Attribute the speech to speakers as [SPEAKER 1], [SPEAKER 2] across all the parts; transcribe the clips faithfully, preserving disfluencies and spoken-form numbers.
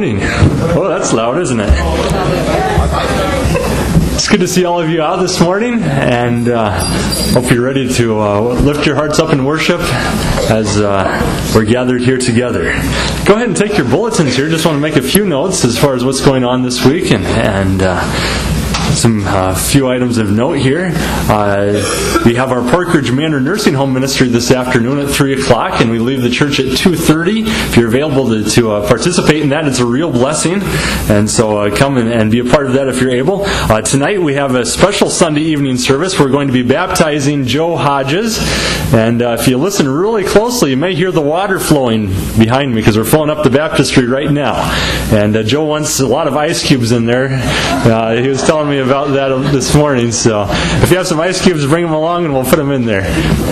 [SPEAKER 1] morning. Oh, that's loud, isn't it? It's good to see all of you out this morning, and uh, hope you're ready to uh, lift your hearts up in worship as uh, we're gathered here together. Go ahead and take your bulletins here. Just want to make a few notes as far as what's going on this week, and, and uh, some uh, few items of note here. Uh, we have our Park Ridge Manor Nursing Home Ministry this afternoon at three o'clock, and we leave the church at two thirty. If you're available to, to uh, participate in that, it's a real blessing. And so uh, come and, and be a part of that if you're able. Uh, tonight we have a special Sunday evening service. We're going to be baptizing Joe Hodges. And uh, if you listen really closely, you may hear the water flowing behind me because we're filling up the baptistry right now. And uh, Joe wants a lot of ice cubes in there. Uh, he was telling me about that this morning. So if you have some ice cubes, bring them along and we'll put them in there.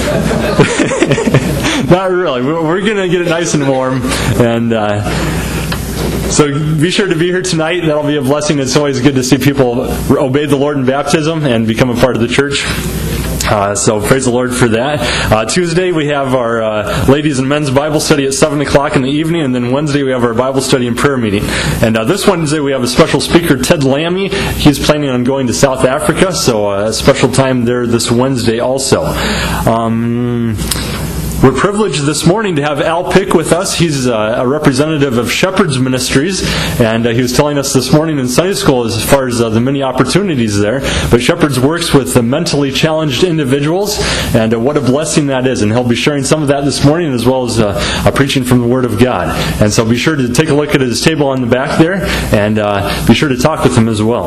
[SPEAKER 1] Not really. We're going to get it nice and warm. And uh, so be sure to be here tonight. That'll be a blessing. It's always good to see people obey the Lord in baptism and become a part of the church. Uh, so praise the Lord for that. Uh, Tuesday we have our uh, ladies and men's Bible study at seven o'clock in the evening, and then Wednesday we have our Bible study and prayer meeting. And uh, this Wednesday we have a special speaker, Ted Lammy. He's planning on going to South Africa, so uh, a special time there this Wednesday also. Um... We're privileged this morning to have Al Pick with us. He's uh, a representative of Shepherd's Ministries, and uh, he was telling us this morning in Sunday school as far as uh, the many opportunities there. But Shepherd's works with the mentally challenged individuals, and uh, what a blessing that is. And he'll be sharing some of that this morning as well as uh, uh, preaching from the Word of God. And so be sure to take a look at his table on the back there, and uh, be sure to talk with him as well.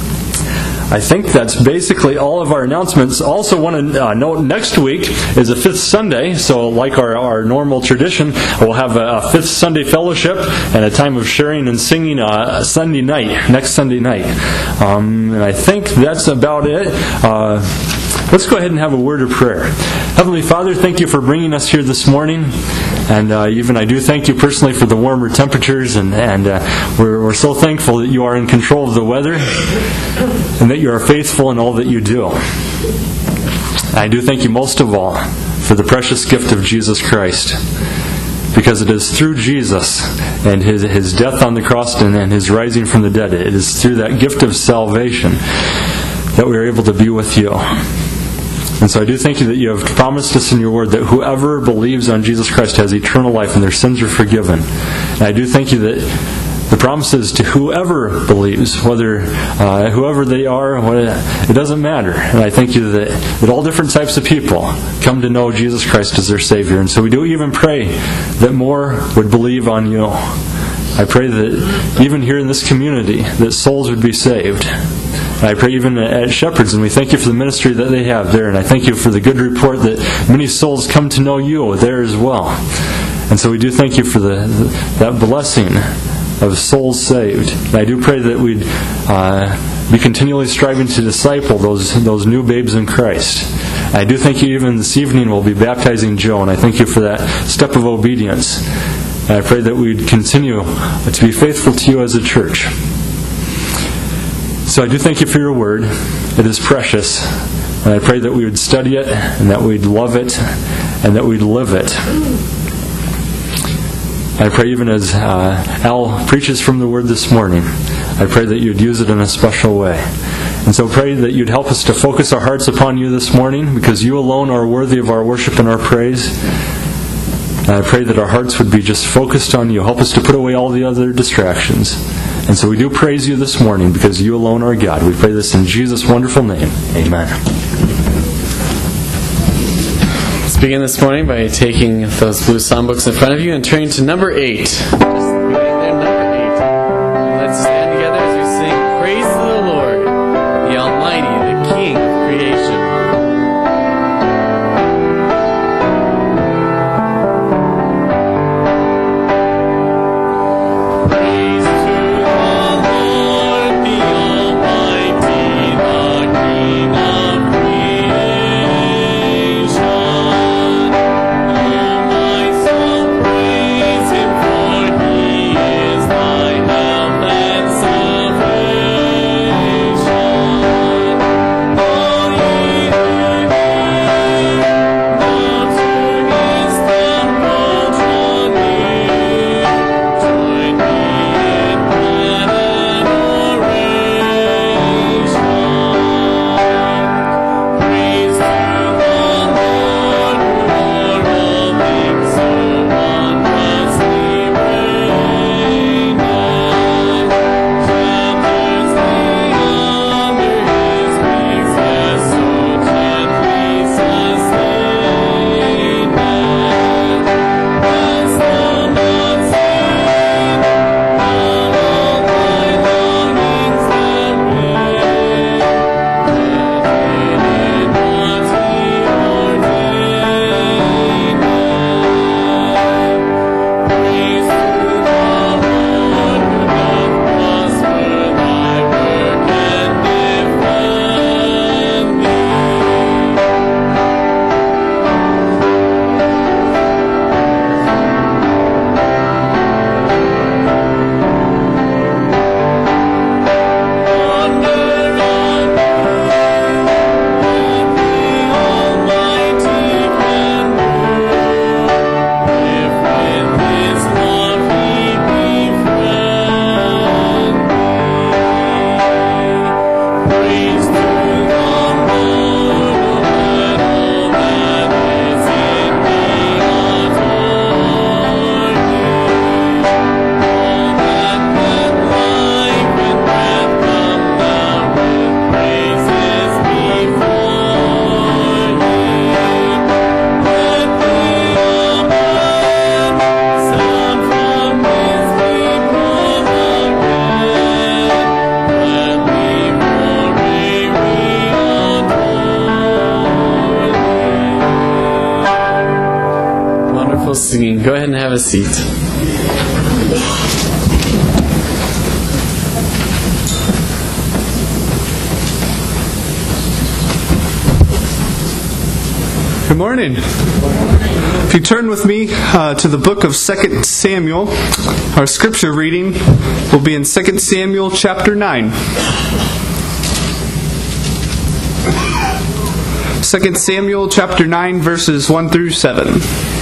[SPEAKER 1] I think that's basically all of our announcements. Also want to uh, note next week is a fifth Sunday, so like our, our normal tradition, we'll have a, a fifth Sunday fellowship and a time of sharing and singing uh, Sunday night, next Sunday night. Um, and I think that's about it. Uh, let's go ahead and have a word of prayer. Heavenly Father, thank you for bringing us here this morning. And uh, even I do thank you personally for the warmer temperatures, and, and uh, we're, we're so thankful that you are in control of the weather and that you are faithful in all that you do. I do thank you most of all for the precious gift of Jesus Christ, because it is through Jesus and his, his death on the cross and, and his rising from the dead, it is through that gift of salvation that we are able to be with you. And so I do thank you that you have promised us in your word that whoever believes on Jesus Christ has eternal life and their sins are forgiven. And I do thank you that the promise is to whoever believes, whether uh, whoever they are, what, it doesn't matter. And I thank you that, that all different types of people come to know Jesus Christ as their Savior. And so we do even pray that more would believe on you. I pray that even here in this community, that souls would be saved. I pray even at Shepherd's, and we thank you for the ministry that they have there, and I thank you for the good report that many souls come to know you there as well. And so we do thank you for the, that blessing of souls saved. And I do pray that we'd uh, be continually striving to disciple those those new babes in Christ. And I do thank you even this evening we'll be baptizing Joe, and I thank you for that step of obedience. And I pray that we'd continue to be faithful to you as a church. So I do thank you for your word. It is precious. And I pray that we would study it, and that we'd love it, and that we'd live it. I pray even as uh, Al preaches from the word this morning, I pray that you'd use it in a special way. And so pray that you'd help us to focus our hearts upon you this morning, because you alone are worthy of our worship and our praise. And I pray that our hearts would be just focused on you. Help us to put away all the other distractions. And so we do praise you this morning because you alone are God. We pray this in Jesus' wonderful name. Amen.
[SPEAKER 2] Let's begin this morning by taking those blue songbooks in front of you and turning to number eight. Just beginning there, number eight. Let's stand together as we sing Praise to the Lord, the Almighty, the King of creation.
[SPEAKER 3] He
[SPEAKER 2] singing. Go ahead and have a seat.
[SPEAKER 3] Good morning. If you turn with me uh, to the book of Second Samuel, our scripture reading will be in Second Samuel chapter nine. Second Samuel chapter nine, verses one through seven.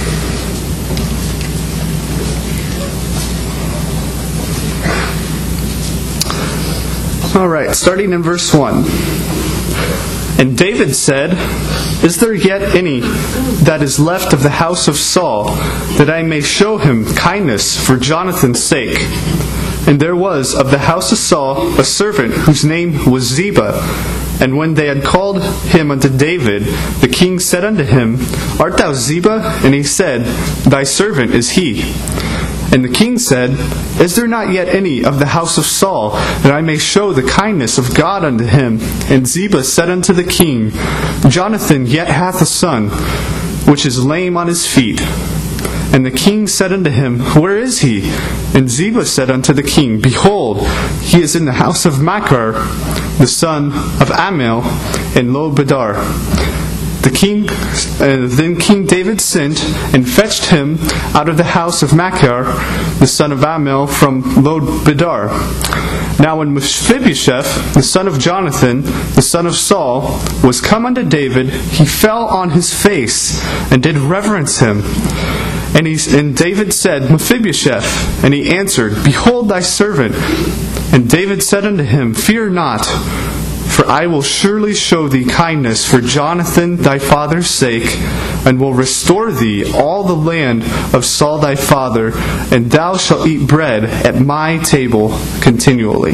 [SPEAKER 3] All right, starting in verse one. And David said, "Is there yet any that is left of the house of Saul, that I may show him kindness for Jonathan's sake? And there was of the house of Saul a servant whose name was Ziba. And when they had called him unto David, the king said unto him, Art thou Ziba? And he said, Thy servant is he. And the king said, Is there not yet any of the house of Saul, that I may show the kindness of God unto him? And Ziba said unto the king, Jonathan yet hath a son, which is lame on his feet. And the king said unto him, Where is he? And Ziba said unto the king, Behold, he is in the house of Machir, the son of Ammiel, in Lo-Bedar. The king, uh, then King David sent and fetched him out of the house of Machir, the son of Ammiel, from Lo-Bedar. Now when Mephibosheth, the son of Jonathan, the son of Saul, was come unto David, he fell on his face and did reverence him. And, he, and David said, Mephibosheth. And he answered, Behold thy servant. And David said unto him, Fear not, for I will surely show thee kindness for Jonathan thy father's sake, and will restore thee all the land of Saul thy father, and thou shalt eat bread at my table continually.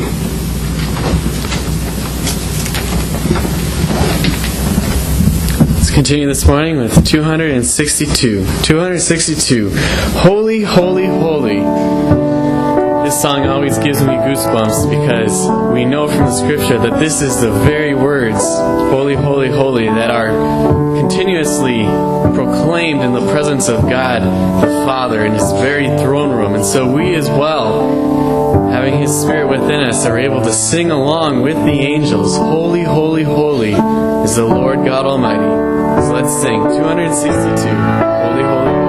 [SPEAKER 2] Let's continue this morning with two hundred sixty-two. two hundred sixty-two. Holy, holy, holy. This song always gives me goosebumps because we know from the scripture that this is the very words, holy, holy, holy, that are continuously proclaimed in the presence of God the Father in His very throne room. And so we as well, having His Spirit within us, are able to sing along with the angels. Holy, holy, holy is the Lord God Almighty. So let's sing two hundred sixty-two. Holy, holy, holy.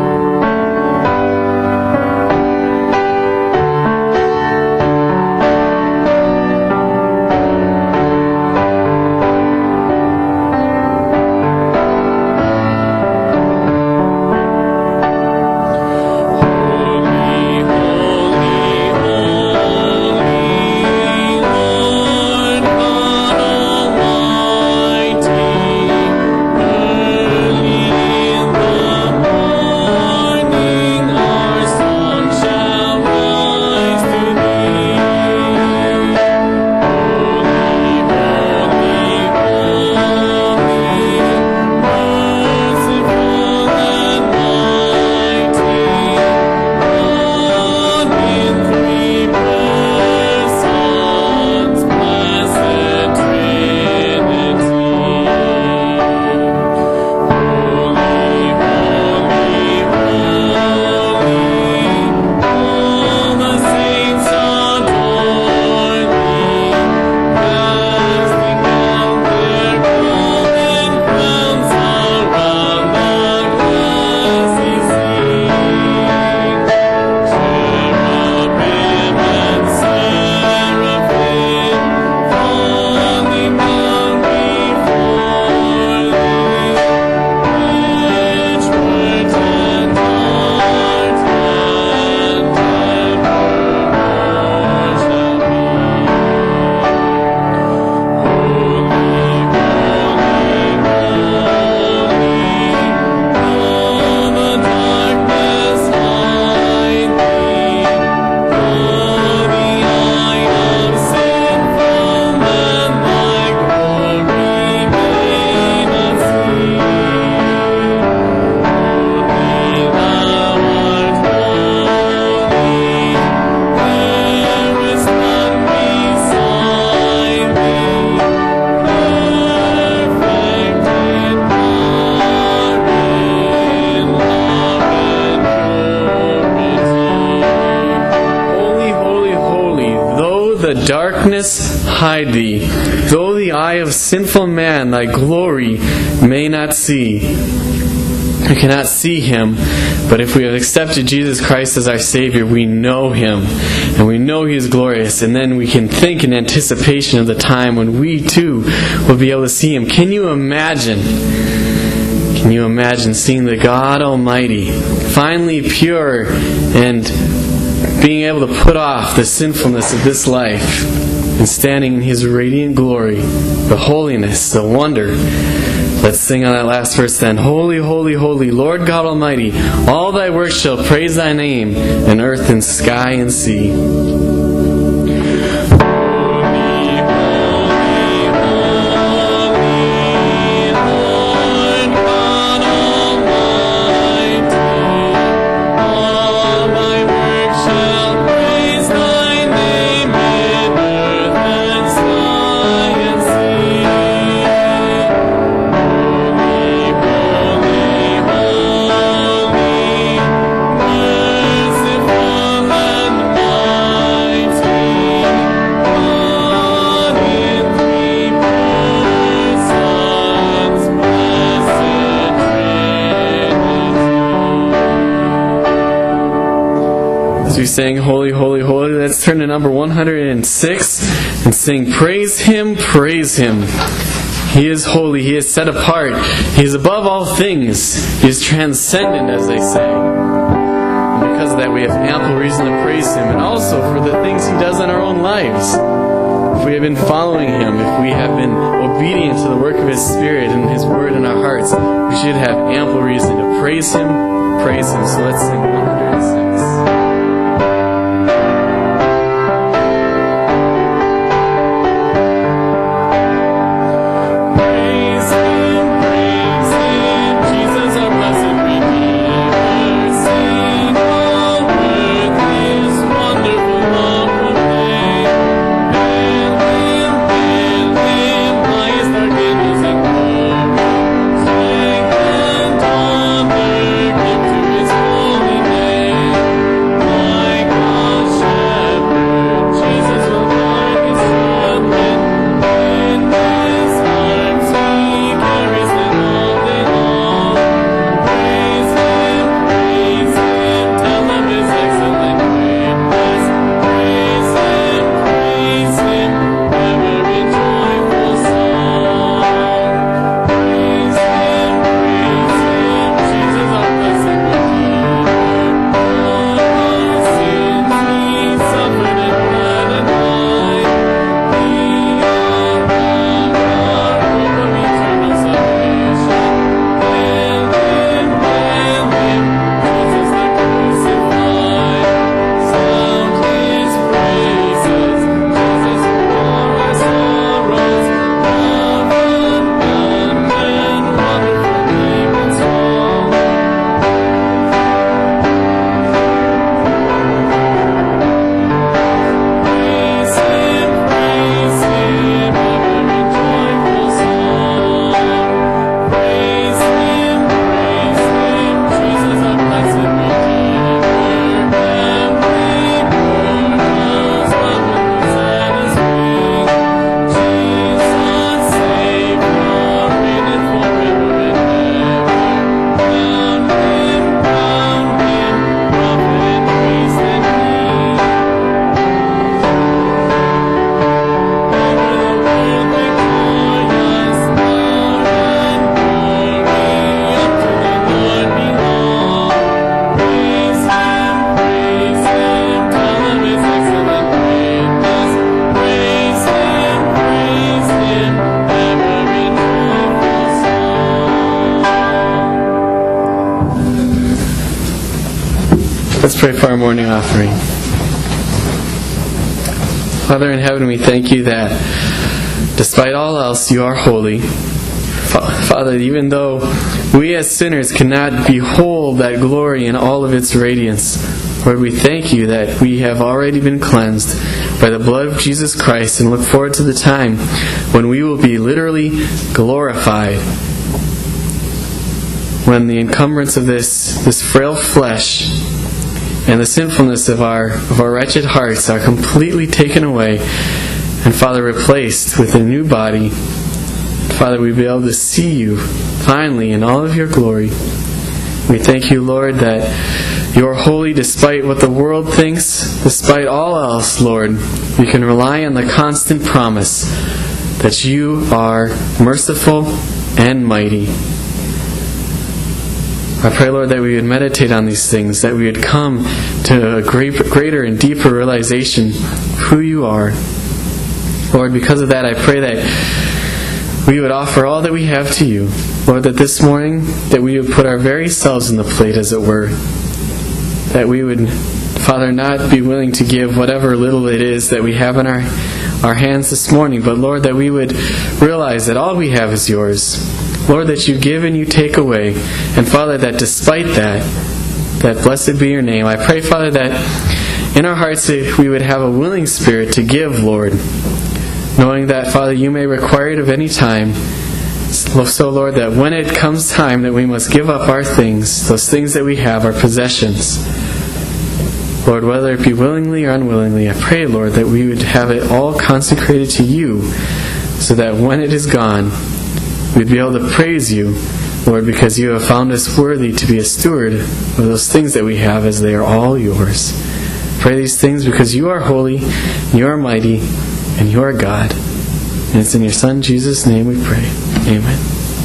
[SPEAKER 4] Holy
[SPEAKER 2] though the darkness hide thee, though the eye of sinful man thy glory may not see. We cannot see Him, but if we have accepted Jesus Christ as our Savior, we know Him, and we know He is glorious, and then we can think in anticipation of the time when we too will be able to see Him. Can you imagine? Can you imagine seeing the God Almighty, finally pure, and being able to put off the sinfulness of this life, and standing in His radiant glory, the holiness, the wonder? Let's sing on that last verse then. Holy, holy, holy, Lord God Almighty, all thy works shall praise thy name, in earth and sky and sea. Saying holy, holy, holy. Let's turn to number one hundred six and sing praise Him, praise Him. He is holy, He is set apart, He is above all things, He is transcendent, as they say. And because of that we have ample reason to praise Him, and also for the things He does in our own lives. If we have been following Him, if we have been obedient to the work of His Spirit and His Word in our hearts, we should have ample reason to praise Him, praise Him. So let's sing one hundred six. Let's pray for our morning offering. Father in heaven, we thank you that despite all else, you are holy. Father, even though we as sinners cannot behold that glory in all of its radiance, Lord, we thank you that we have already been cleansed by the blood of Jesus Christ and look forward to the time when we will be literally glorified. When the encumbrance of this, this frail flesh and the sinfulness of our of our wretched hearts are completely taken away, and Father, replaced with a new body. Father, we be able to see you finally in all of your glory. We thank you, Lord, that you are holy despite what the world thinks, despite all else, Lord. We can rely on the constant promise that you are merciful and mighty. I pray, Lord, that we would meditate on these things, that we would come to a great, greater and deeper realization of who you are. Lord, because of that, I pray that we would offer all that we have to you. Lord, that this morning, that we would put our very selves in the plate, as it were. That we would, Father, not be willing to give whatever little it is that we have in our, our hands this morning, but Lord, that we would realize that all we have is yours. Lord, that you give and you take away. And Father, that despite that, that blessed be your name. I pray, Father, that in our hearts we would have a willing spirit to give, Lord, knowing that, Father, you may require it of any time. So, Lord, that when it comes time that we must give up our things, those things that we have, our possessions, Lord, whether it be willingly or unwillingly, I pray, Lord, that we would have it all consecrated to you, so that when it is gone, we'd be able to praise you, Lord, because you have found us worthy to be a steward of those things that we have, as they are all yours. Pray these things because you are holy, you are mighty, and you are God. And it's in your Son, Jesus' name, we pray. Amen.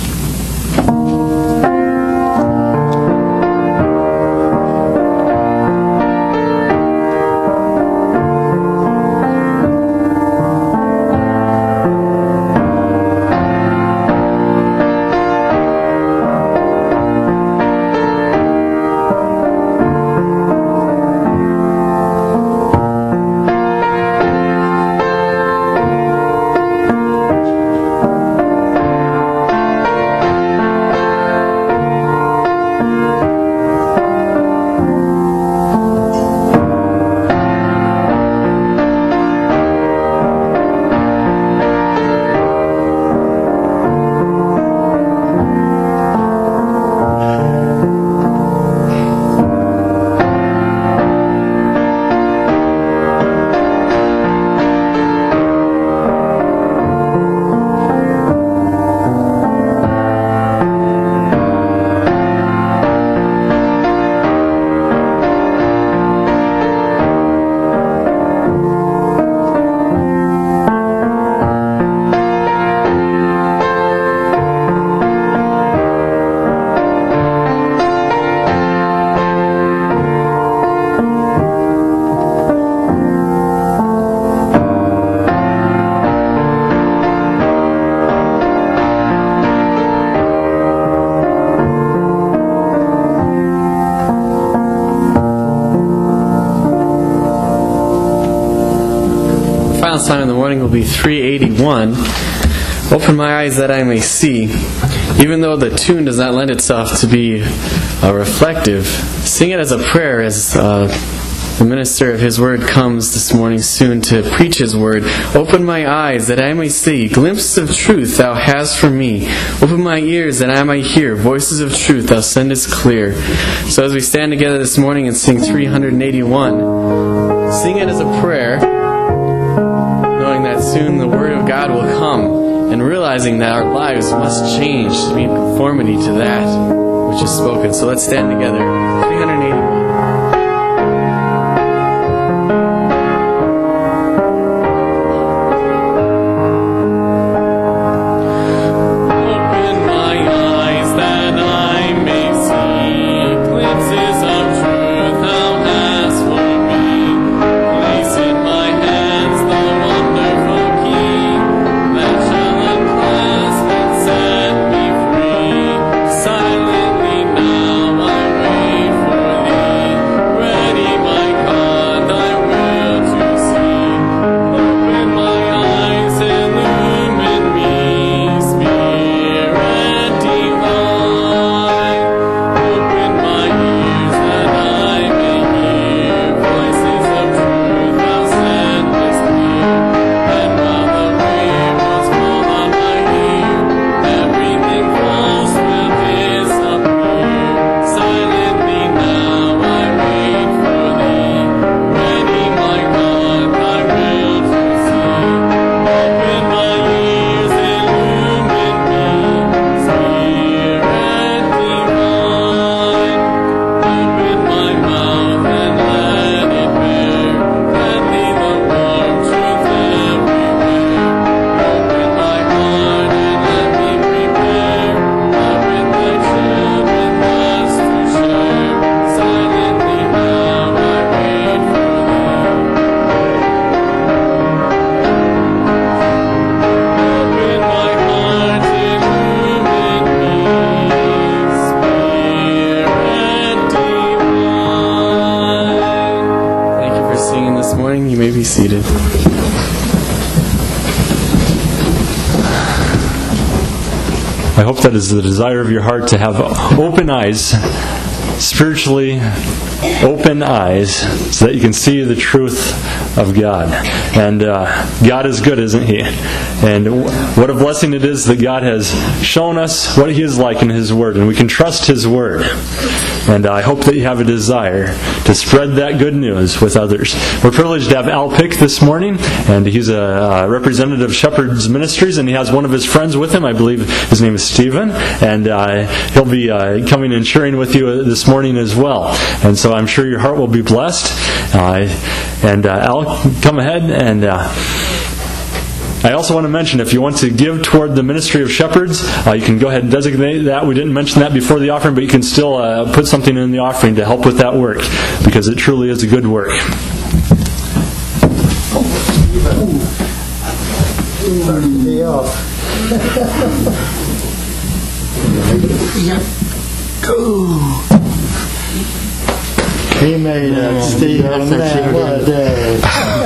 [SPEAKER 2] Time in the morning will be three eighty-one. Open my eyes that I may see. Even though the tune does not lend itself to be uh, reflective, sing it as a prayer as uh, the minister of his word comes this morning soon to preach his word. Open my eyes that I may see glimpses of truth thou hast for me. Open my ears that I may hear voices of truth thou sendest clear. So as we stand together this morning and sing three eighty-one, sing it as a prayer, knowing that soon the Word of God will come, and realizing that our lives must change to be in conformity to that which is spoken. So let's stand together. three eighty-one.
[SPEAKER 4] Silently now I wait for thee.
[SPEAKER 1] I hope that is the desire of your heart, to have open eyes, spiritually open eyes, so that you can see the truth of God. And uh, God is good, isn't He? And what a blessing it is that God has shown us what He is like in His Word, and we can trust His Word. And I hope that you have a desire to spread that good news with others. We're privileged to have Al Pick this morning, and he's a uh, representative of Shepherd's Ministries, and he has one of his friends with him. I believe his name is Stephen, and uh, he'll be uh, coming and sharing with you this morning as well. And so I'm sure your heart will be blessed. Uh, and uh, Al, come ahead and... Uh, I also want to mention, if you want to give toward the ministry of shepherds, uh, you can go ahead and designate that. We didn't mention that before the offering, but you can still uh, put something in the offering to help with that work, because it truly is a good work.
[SPEAKER 4] He made it, Stephen. Man, what a day.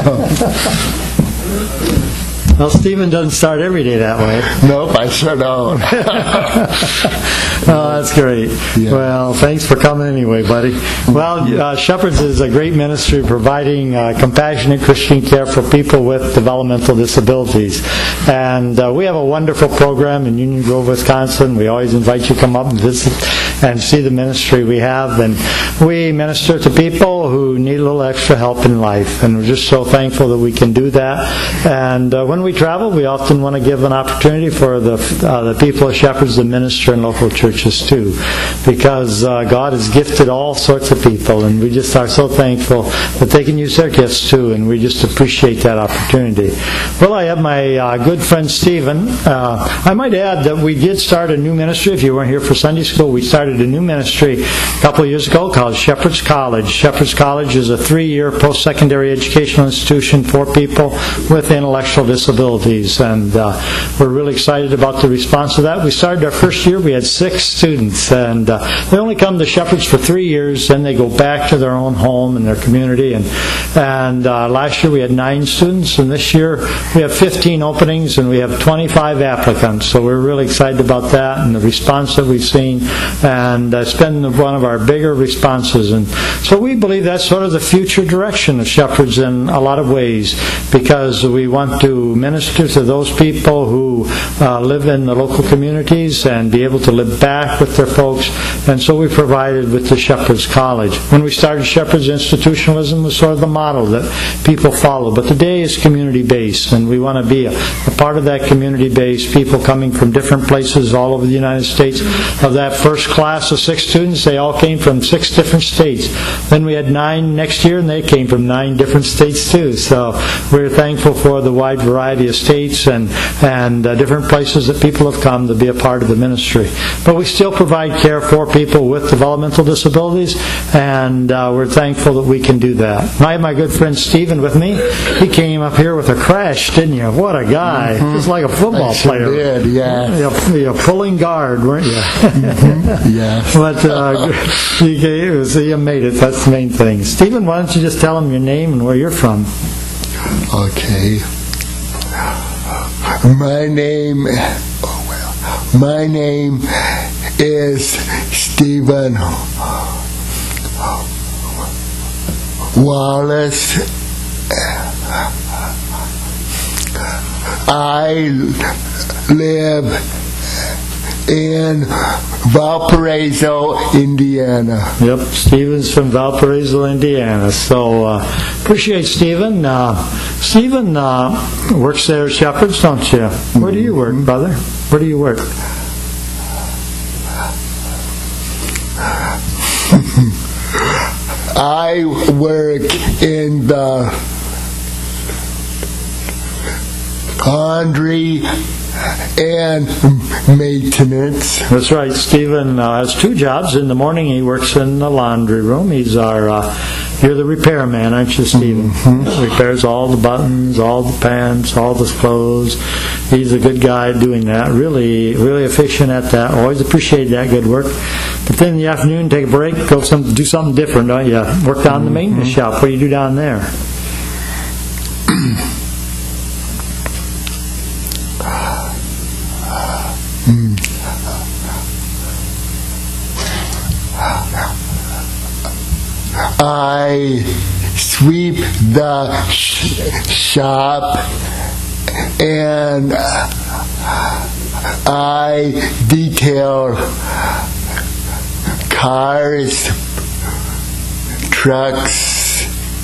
[SPEAKER 4] Well, Stephen doesn't start every day that way.
[SPEAKER 5] Nope, I sure don't.
[SPEAKER 4] Oh, that's great. Yeah. Well, thanks for coming anyway, buddy. Well, uh, Shepherds is a great ministry providing uh, compassionate Christian care for people with developmental disabilities. And uh, we have a wonderful program in Union Grove, Wisconsin. We always invite you to come up and visit and see the ministry we have. And we minister to people who need a little extra help in life. And we're just so thankful that we can do that. And uh, when we travel, we often want to give an opportunity for the uh, the people of Shepherds to minister in local churches too, because uh, God has gifted all sorts of people, and we just are so thankful that they can use their gifts too, and we just appreciate that opportunity. Well, I have my uh, good friend Stephen. Uh, I might add that we did start a new ministry. If you weren't here for Sunday school, we started a new ministry a couple of years ago called Shepherd's College. Shepherd's College is a three-year post-secondary educational institution for people with intellectual disabilities. And uh, we're really excited about the response to that. We started our first year, we had six students, and uh, they only come to Shepherds for three years, then they go back to their own home and their community. And, and uh, last year we had nine students, and this year we have fifteen openings, and we have twenty-five applicants. So we're really excited about that and the response that we've seen, and uh, it's been one of our bigger responses. And so we believe that's sort of the future direction of Shepherds in a lot of ways, because we want to minister to those people who uh, live in the local communities and be able to live back with their folks. And so we provided with the Shepherd's College. When we started Shepherds, institutionalism was sort of the model that people follow. But today is community-based, and we want to be a, a part of that community-based, people coming from different places all over the United States. Of that first class of six students, they all came from six different states. Then we had nine next year, and they came from nine different states too. So we're thankful for the wide variety of states and, and uh, different places that people have come to be a part of the ministry. But we still provide care for people with developmental disabilities, and uh, we're thankful that we can do that. I have my good friend Stephen with me. He came up here with a crash, didn't you? What a guy. Mm-hmm. Just like a football
[SPEAKER 5] I sure
[SPEAKER 4] player.
[SPEAKER 5] Did, yeah.
[SPEAKER 4] You're, you're pulling guard, weren't you?
[SPEAKER 5] Mm-hmm. Yeah.
[SPEAKER 4] But uh, he, he made it. That's the main thing. Stephen, why don't you just tell him your name and where you're from?
[SPEAKER 5] Okay. My name, oh well, my name is Stephen Wallace. I live in Valparaiso, Indiana.
[SPEAKER 4] Yep, Stephen's from Valparaiso, Indiana. So uh, appreciate Stephen. Uh, Stephen uh, works there at Shepherds, don't you? Where do you work, brother? Where do you work?
[SPEAKER 5] I work in the laundry and maintenance.
[SPEAKER 4] That's right. Stephen uh, has two jobs. In the morning, he works in the laundry room. He's our, uh, you're the repairman, aren't you, Stephen? Mm-hmm. Repairs all the buttons, all the pants, all the clothes. He's a good guy doing that. Really, really efficient at that. Always appreciate that good work. But then in the afternoon, take a break, go some, do something different, don't you? Work down mm-hmm. the maintenance shop. What do you do down there?
[SPEAKER 5] I sweep the sh- shop, and I detail cars, trucks,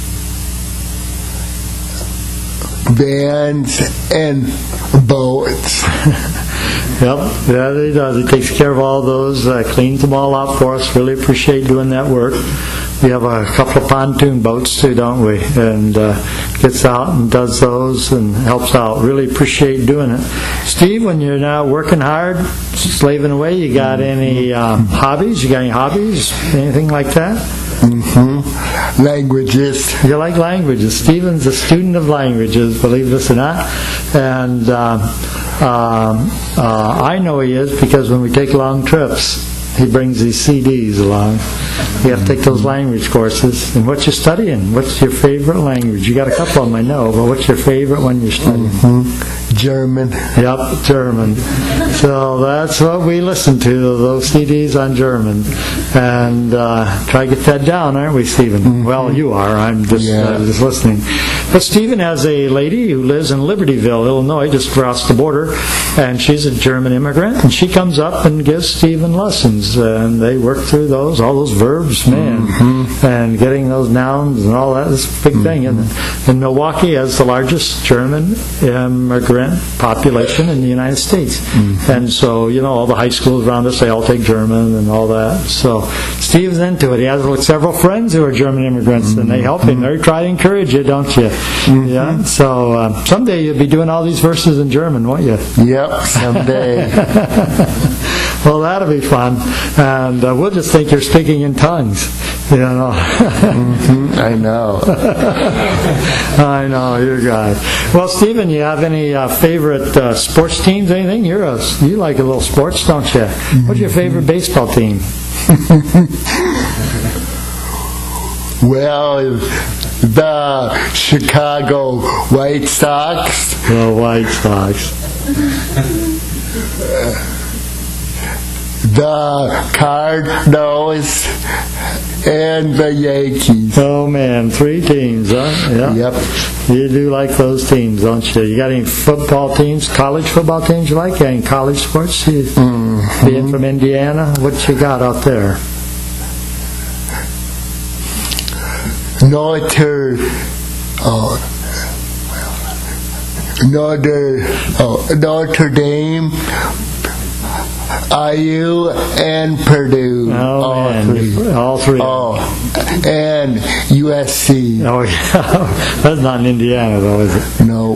[SPEAKER 5] vans, and boats.
[SPEAKER 4] Yep, yeah, he does. He takes care of all those, uh, cleans them all out for us. Really appreciate doing that work. We have a couple of pontoon boats too, don't we? And uh, gets out and does those and helps out. Really appreciate doing it. Steve, when you're now working hard, slaving away, you got any um, hobbies? You got any hobbies? Anything like that?
[SPEAKER 5] Mm-hmm. Languages.
[SPEAKER 4] You like languages. Stephen's a student of languages, believe this or not. And um, um, uh, I know he is because when we take long trips, he brings these C Ds along. You have to take those language courses. And what you're studying? What's your favorite language? You got a couple of them, I know, but what's your favorite one you're studying?
[SPEAKER 5] Mm-hmm. German.
[SPEAKER 4] Yep, German. So that's what we listen to, those C Ds on German. And uh, try to get that down, aren't we, Stephen? Mm-hmm. Well, you are. I'm just,
[SPEAKER 5] yeah.
[SPEAKER 4] uh, just listening. But Stephen has a lady who lives in Libertyville, Illinois, just across the border, and she's a German immigrant, and she comes up and gives Stephen lessons, and they work through those, all those verbs, man, mm-hmm. and getting those nouns and all that is a big mm-hmm. thing, isn't it? And Milwaukee has the largest German immigrant population in the United States, mm-hmm. and so, you know, all the high schools around us, they all take German and all that, so Steve's into it. He has several friends who are German immigrants, mm-hmm. and they help him. They try to encourage you, don't you? Mm-hmm. Yeah. So uh, someday you'll be doing all these verses in German, won't you?
[SPEAKER 5] Yep, someday.
[SPEAKER 4] Well, that'll be fun, and uh, we'll just think you're speaking in tongues. You know.
[SPEAKER 5] Mm-hmm. I know.
[SPEAKER 4] I know, you're a guy. Well, Stephen, you have any uh, favorite uh, sports teams? Anything? You're a, you like a little sports, don't you? Mm-hmm. What's your favorite baseball team?
[SPEAKER 5] Well, the Chicago White Sox.
[SPEAKER 4] The White Sox.
[SPEAKER 5] The Cardinals and the Yankees.
[SPEAKER 4] Oh man, three teams, huh? Yeah.
[SPEAKER 5] Yep.
[SPEAKER 4] You do like those teams, don't you? You got any football teams, college football teams you like? Any college sports? You, mm-hmm. Being from Indiana, what you got out there?
[SPEAKER 5] Notre, oh, Notre, oh, Notre Dame, I U, and Purdue.
[SPEAKER 4] Oh,
[SPEAKER 5] all
[SPEAKER 4] man.
[SPEAKER 5] three.
[SPEAKER 4] All three.
[SPEAKER 5] Oh, and U S C.
[SPEAKER 4] Oh, yeah. That's not in Indiana, though, is it?
[SPEAKER 5] No.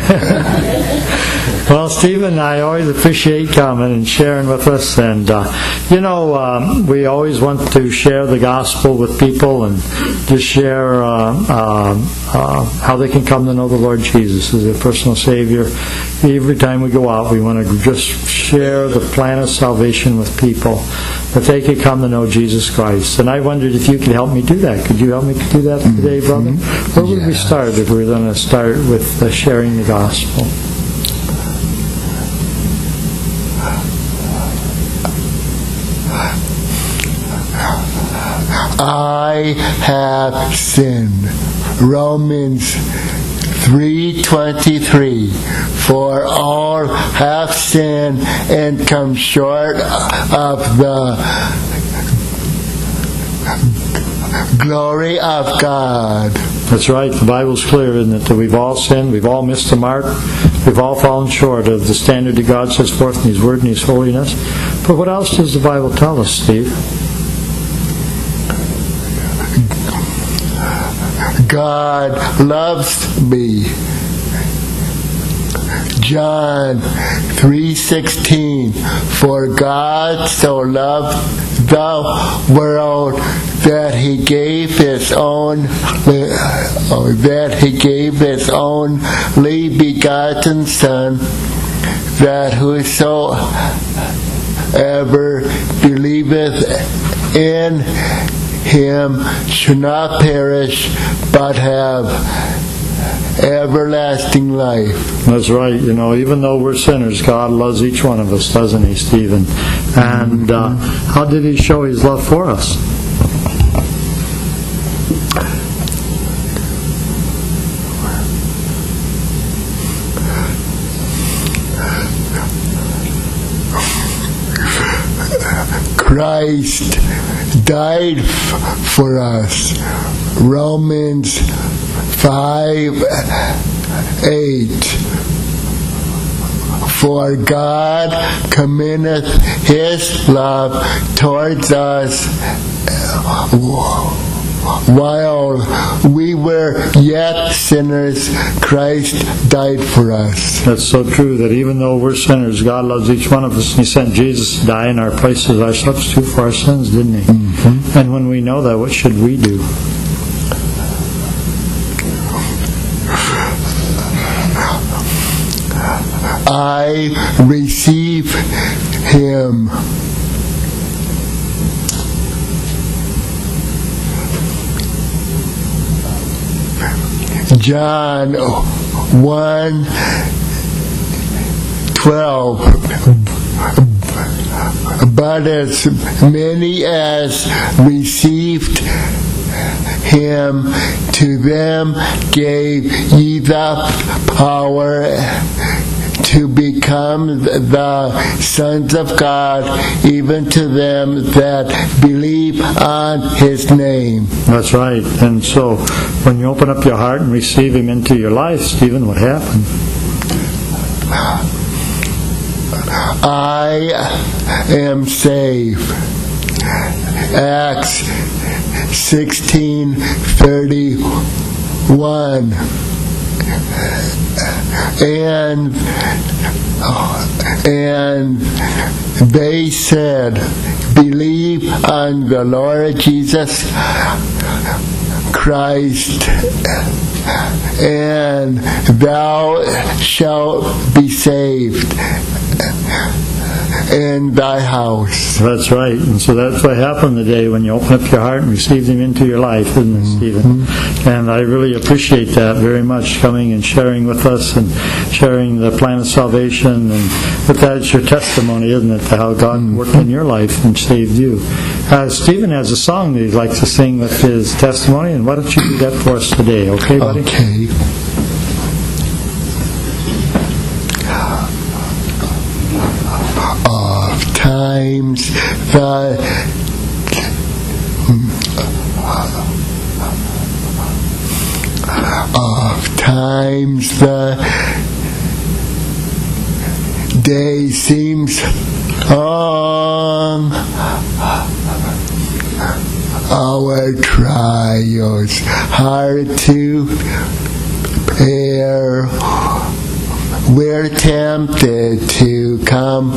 [SPEAKER 4] Well, Stephen, I always appreciate coming and sharing with us. And, uh, you know, um, we always want to share the gospel with people and just share uh, uh, uh, how they can come to know the Lord Jesus as their personal Savior. Every time we go out, we want to just share the plan of salvation with people, that they could come to know Jesus Christ. And I wondered if you could help me do that. Could you help me do that today, brother? Mm-hmm. Where would yes. we start if we were going to start with uh, sharing the gospel?
[SPEAKER 5] I have sinned. Romans three twenty-three. For all have sinned and come short of the glory of God.
[SPEAKER 4] That's right. The Bible's clear, isn't it? That we've all sinned, we've all missed the mark, we've all fallen short of the standard that God sets forth in His Word and His holiness. But what else does the Bible tell us, Steve?
[SPEAKER 5] God loves me. John three sixteen. For God so loved the world that He gave His own that He gave His only begotten Son, that whosoever believeth in Him should not perish, but have everlasting life.
[SPEAKER 4] That's right. You know, even though we're sinners, God loves each one of us, doesn't He, Stephen? And uh, how did He show His love for us?
[SPEAKER 5] Christ died f- for us. Romans five eight. For God commendeth his love towards us while we were yet sinners, Christ died for us.
[SPEAKER 4] That's so true, that even though we're sinners, God loves each one of us, and He sent Jesus to die in our place as our substitute for our sins, didn't He? Mm-hmm. And when we know that, what should we do?
[SPEAKER 5] I receive Him. John one twelve. But as many as received Him, to them gave ye the power to become the sons of God, even to them that believe on His name.
[SPEAKER 4] That's right. And so, when you open up your heart and receive Him into your life, Stephen, what happened?
[SPEAKER 5] I am saved. Acts sixteen thirty-one. And and they said, believe on the Lord Jesus Christ, and thou shalt be saved in thy house.
[SPEAKER 4] That's right. And so that's what happened today when you open up your heart and receive Him into your life, isn't it, Stephen? Mm-hmm. And I really appreciate that very much, coming and sharing with us and sharing the plan of salvation. And with that, it's your testimony, isn't it, to how God mm-hmm. worked in your life and saved you. Uh, Stephen has a song that he'd like to sing with his testimony, and why don't you do that for us today, okay, buddy?
[SPEAKER 5] Okay. Times the of times the day seems long, our trials hard to bear, we're tempted to come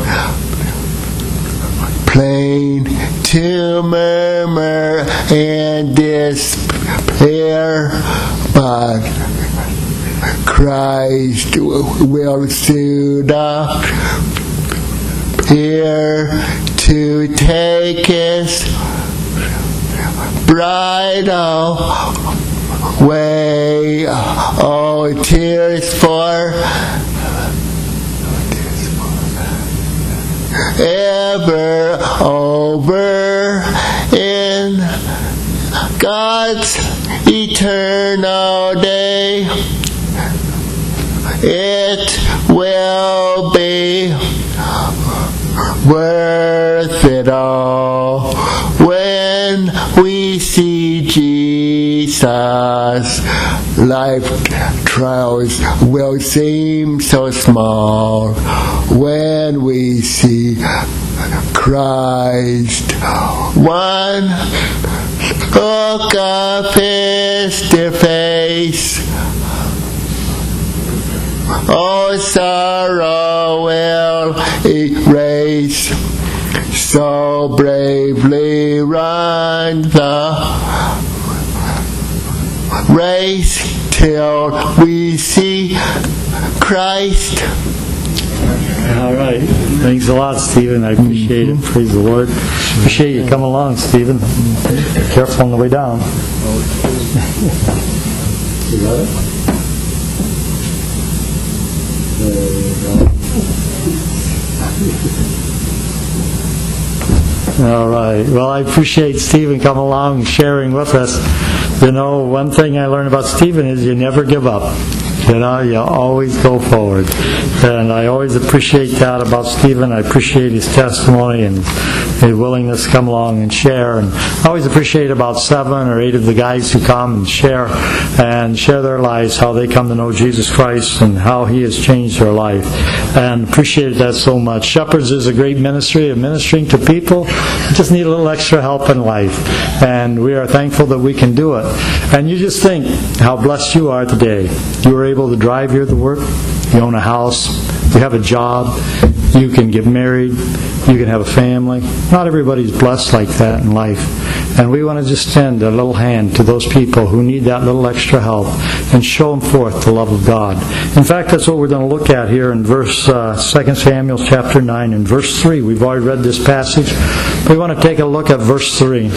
[SPEAKER 5] plain, to murmur and despair, but Christ will soon appear to take His bridal way. Oh, tears for ever over in God's eternal day. It will be worth it all when we see Jesus. Life trials will seem so small when we see Christ. One look of His dear face, all sorrow will erase. So bravely run the race till we see Christ.
[SPEAKER 4] All right. Thanks a lot, Stephen. I appreciate it. Praise the Lord. Appreciate you coming along, Stephen. Be careful on the way down. You got it? There you go. All right. Well, I appreciate Stephen coming along and sharing with us. You know, one thing I learned about Stephen is you never give up. You know, you always go forward. And I always appreciate that about Stephen. I appreciate his testimony and his willingness to come along and share. And I always appreciate about seven or eight of the guys who come and share and share their lives, how they come to know Jesus Christ and how He has changed their life. And appreciate that so much. Shepherds is a great ministry of ministering to people who just need a little extra help in life. And we are thankful that we can do it. And you just think how blessed you are today. You were able to drive here to work. You own a house. You have a job. You can get married. You can have a family. Not everybody's blessed like that in life. And we want to just tend a little hand to those people who need that little extra help and show them forth the love of God. In fact, that's what we're going to look at here in verse uh, Second Samuel chapter nine and verse three. We've already read this passage. We want to take a look at verse three.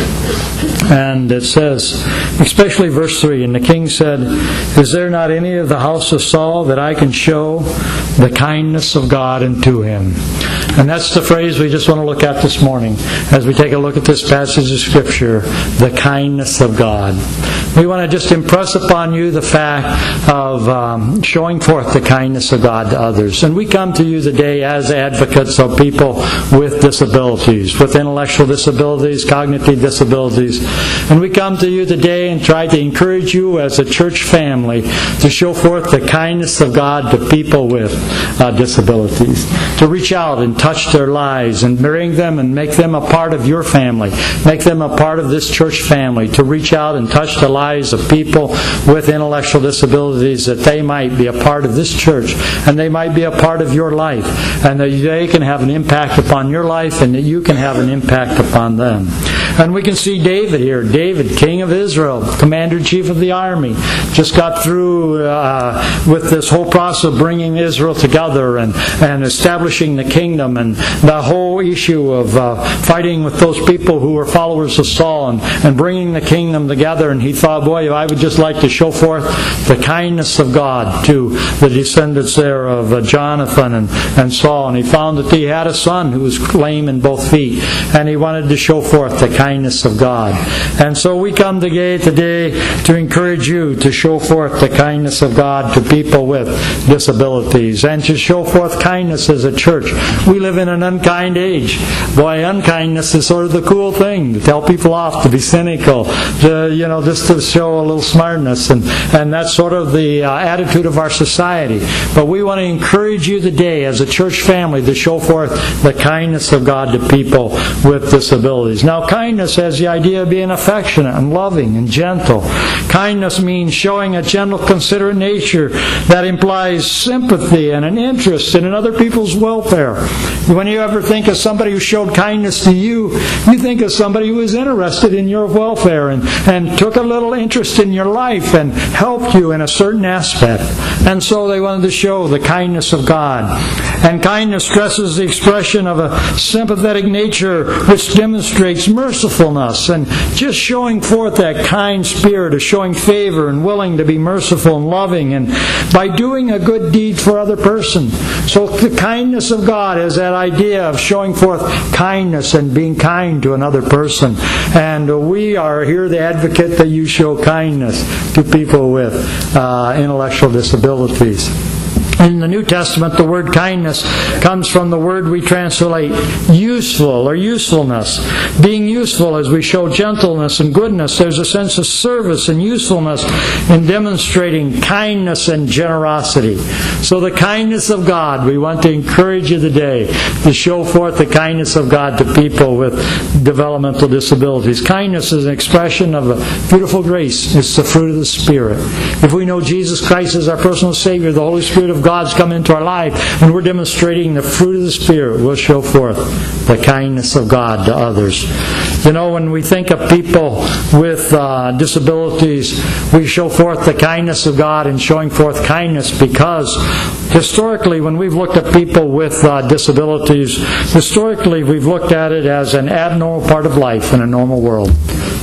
[SPEAKER 4] And it says, especially verse three, and the king said, "Is there not any of the house of Saul that I can show the kindness of God unto him?" And that's the phrase we just want to look at this morning as we take a look at this passage of Scripture, the kindness of God. We want to just impress upon you the fact of um, showing forth the kindness of God to others. And we come to you today as advocates of people with disabilities, with intellectual disabilities, cognitive disabilities. And we come to you today and try to encourage you as a church family to show forth the kindness of God to people with uh, disabilities, to reach out and touch their lives and bring them and make them a part of your family, make them a part of this church family, to reach out and touch the lives of people with intellectual disabilities, that they might be a part of this church and they might be a part of your life, and that they can have an impact upon your life and that you can have an impact upon them. And we can see David here. David, king of Israel, commander-in-chief of the army, just got through uh, with this whole process of bringing Israel together and, and establishing the kingdom, and the whole issue of uh, fighting with those people who were followers of Saul and, and bringing the kingdom together. And he thought, boy, I would just like to show forth the kindness of God to the descendants there of uh, Jonathan and, and Saul. And he found that he had a son who was lame in both feet, and he wanted to show forth the kindness kindness of God. And so we come today, today to encourage you to show forth the kindness of God to people with disabilities and to show forth kindness as a church. We live in an unkind age. Boy, unkindness is sort of the cool thing, to tell people off, to be cynical, to, you know, just to show a little smartness, and, and that's sort of the uh, attitude of our society. But we want to encourage you today as a church family to show forth the kindness of God to people with disabilities. Now, kindness has the idea of being affectionate and loving and gentle. Kindness means showing a gentle, considerate nature that implies sympathy and an interest in other people's welfare. When you ever think of somebody who showed kindness to you, you think of somebody who was interested in your welfare and, and took a little interest in your life and helped you in a certain aspect. And so they wanted to show the kindness of God. And kindness stresses the expression of a sympathetic nature which demonstrates mercifulness and just showing forth that kind spirit of showing favor and willing to be merciful and loving, and by doing a good deed for other person. So the kindness of God is that idea of showing forth kindness and being kind to another person. And we are here to advocate that you show kindness to people with uh, intellectual disabilities. In the New Testament, the word kindness comes from the word we translate useful or usefulness. Being useful, as we show gentleness and goodness, there's a sense of service and usefulness in demonstrating kindness and generosity. So the kindness of God, we want to encourage you today to show forth the kindness of God to people with developmental disabilities. Kindness is an expression of a beautiful grace. It's the fruit of the Spirit. If we know Jesus Christ as our personal Savior, the Holy Spirit of God's come into our life, and we're demonstrating the fruit of the Spirit, we'll show forth the kindness of God to others. You know, when we think of people with uh, disabilities, we show forth the kindness of God in showing forth kindness, because historically, when we've looked at people with uh, disabilities, historically we've looked at it as an abnormal part of life in a normal world.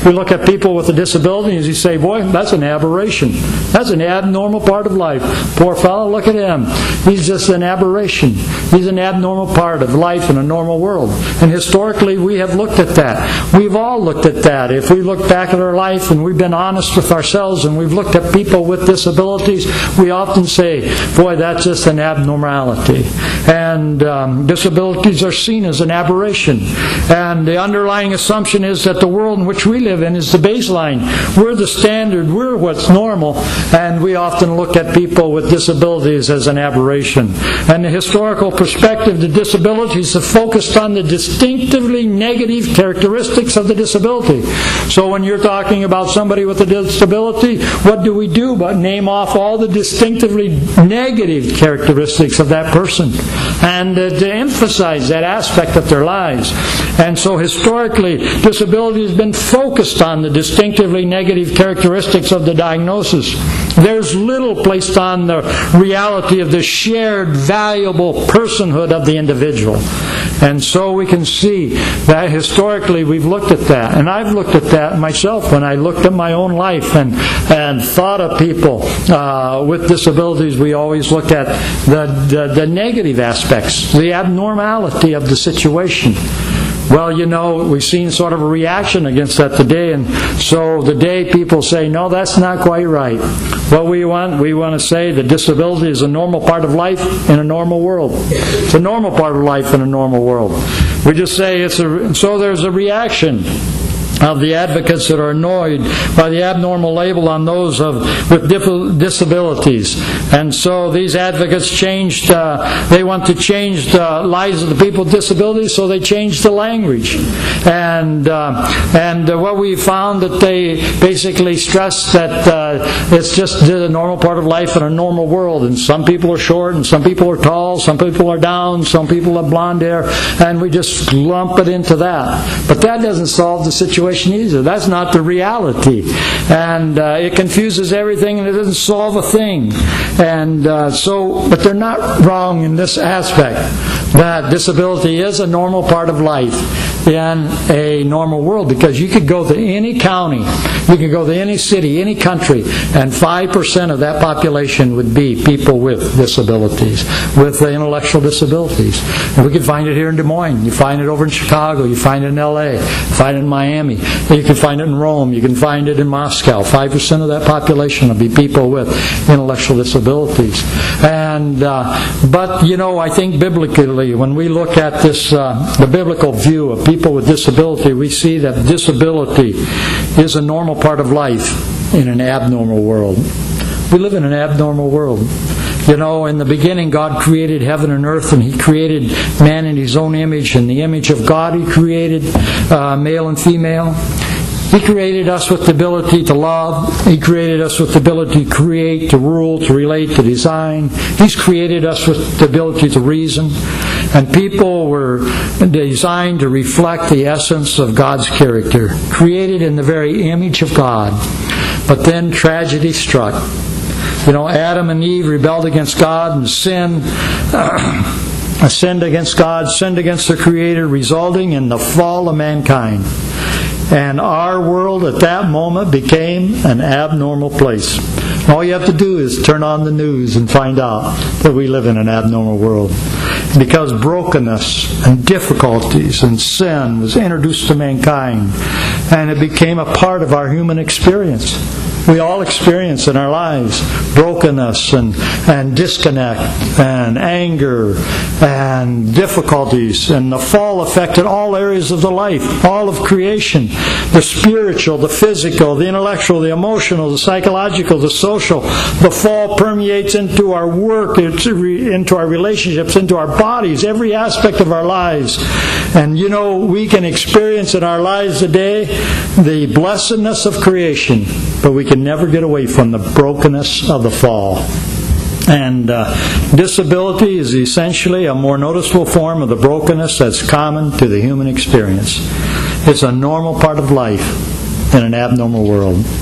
[SPEAKER 4] We look at people with a disability and you say, boy, that's an aberration. That's an abnormal part of life. Poor fellow, look at him. He's just an aberration. He's an abnormal part of life in a normal world. And historically, we have looked at that. We've all looked at that. If we look back at our life and we've been honest with ourselves and we've looked at people with disabilities, we often say, boy, that's just an abnormality. And um, disabilities are seen as an aberration. And the underlying assumption is that the world in which we live in is the baseline. We're the standard. We're what's normal. And we often look at people with disabilities as an aberration. And the historical perspective, the disabilities have focused on the distinctively negative characteristics of the disability. So when you're talking about somebody with a disability, what do we do but name off all the distinctively negative characteristics of that person and uh, to emphasize that aspect of their lives. And so historically, disability has been focused on the distinctively negative characteristics of the diagnosis. There's little placed on the reality of the shared, valuable personhood of the individual. And so we can see that historically we've looked at that. And I've looked at that myself when I looked at my own life and, and thought of people uh, with disabilities. We always look at the, the, the negative aspects, the abnormality of the situation. Well, you know, we've seen sort of a reaction against that today, and so the day people say, no, that's not quite right. What we want, we want to say that disability is a normal part of life in a normal world. It's a normal part of life in a normal world. We just say it's a, so there's a reaction of the advocates that are annoyed by the abnormal label on those of with disabilities. And so these advocates changed, uh, they want to change the lives of the people with disabilities, so they changed the language. And uh, and uh, what we found that they basically stress that uh, it's just a normal part of life in a normal world. And some people are short, and some people are tall, some people are down, some people have blonde hair, and we just lump it into that. But that doesn't solve the situation either. That's not the reality. And uh, it confuses everything and it doesn't solve a thing. And uh, so, but they're not wrong in this aspect, that disability is a normal part of life in a normal world, because you could go to any county, you could go to any city, any country, and five percent of that population would be people with disabilities, with intellectual disabilities. And we could find it here in Des Moines, you find it over in Chicago, you find it in L A, you find it in Miami, you can find it in Rome, you can find it in Moscow. five percent of that population will be people with intellectual disabilities. And uh, but, you know, I think biblically, when we look at this, uh, the biblical view of people with disability, we see that disability is a normal part of life in an abnormal world. We live in an abnormal world. You know, in the beginning, God created heaven and earth, and He created man in His own image. In the image of God, He created uh, male and female. He created us with the ability to love. He created us with the ability to create, to rule, to relate, to design. He's created us with the ability to reason. And people were designed to reflect the essence of God's character, created in the very image of God. But then tragedy struck. You know, Adam and Eve rebelled against God and sinned, uh, sinned against God, sinned against their Creator, resulting in the fall of mankind. And our world at that moment became an abnormal place. All you have to do is turn on the news and find out that we live in an abnormal world. Because brokenness and difficulties and sin was introduced to mankind, and it became a part of our human experience. We all experience in our lives brokenness and, and disconnect and anger and difficulties, and the fall affected all areas of the life, all of creation, the spiritual, the physical, the intellectual, the emotional, the psychological, the social. The fall permeates into our work, into our relationships, into our bodies, every aspect of our lives. And you know, we can experience in our lives today the blessedness of creation, but we can never get away from the brokenness of the fall. And uh, disability is essentially a more noticeable form of the brokenness that's common to the human experience. It's a normal part of life in an abnormal world.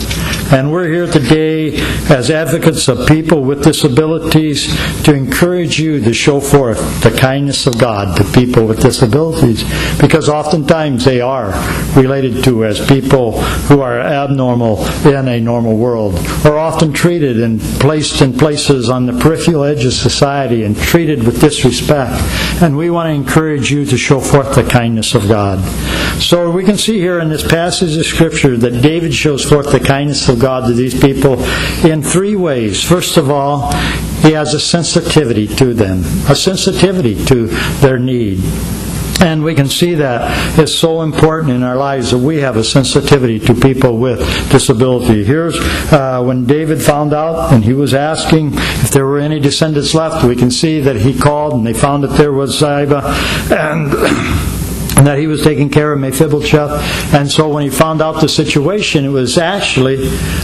[SPEAKER 4] And we're here today as advocates of people with disabilities to encourage you to show forth the kindness of God to people with disabilities, because oftentimes they are related to as people who are abnormal in a normal world, or often treated and placed in places on the peripheral edge of society and treated with disrespect. And we want to encourage you to show forth the kindness of God. So we can see here in this passage of Scripture that David shows forth the kindness of God to these people in three ways. First of all, he has a sensitivity to them, a sensitivity to their need. And we can see that it's so important in our lives that we have a sensitivity to people with disability. Here's uh, when David found out and he was asking if there were any descendants left. We can see that he called and they found that there was Ziba, and and that he was taking care of Mephibosheth. And so when he found out the situation, it was actually,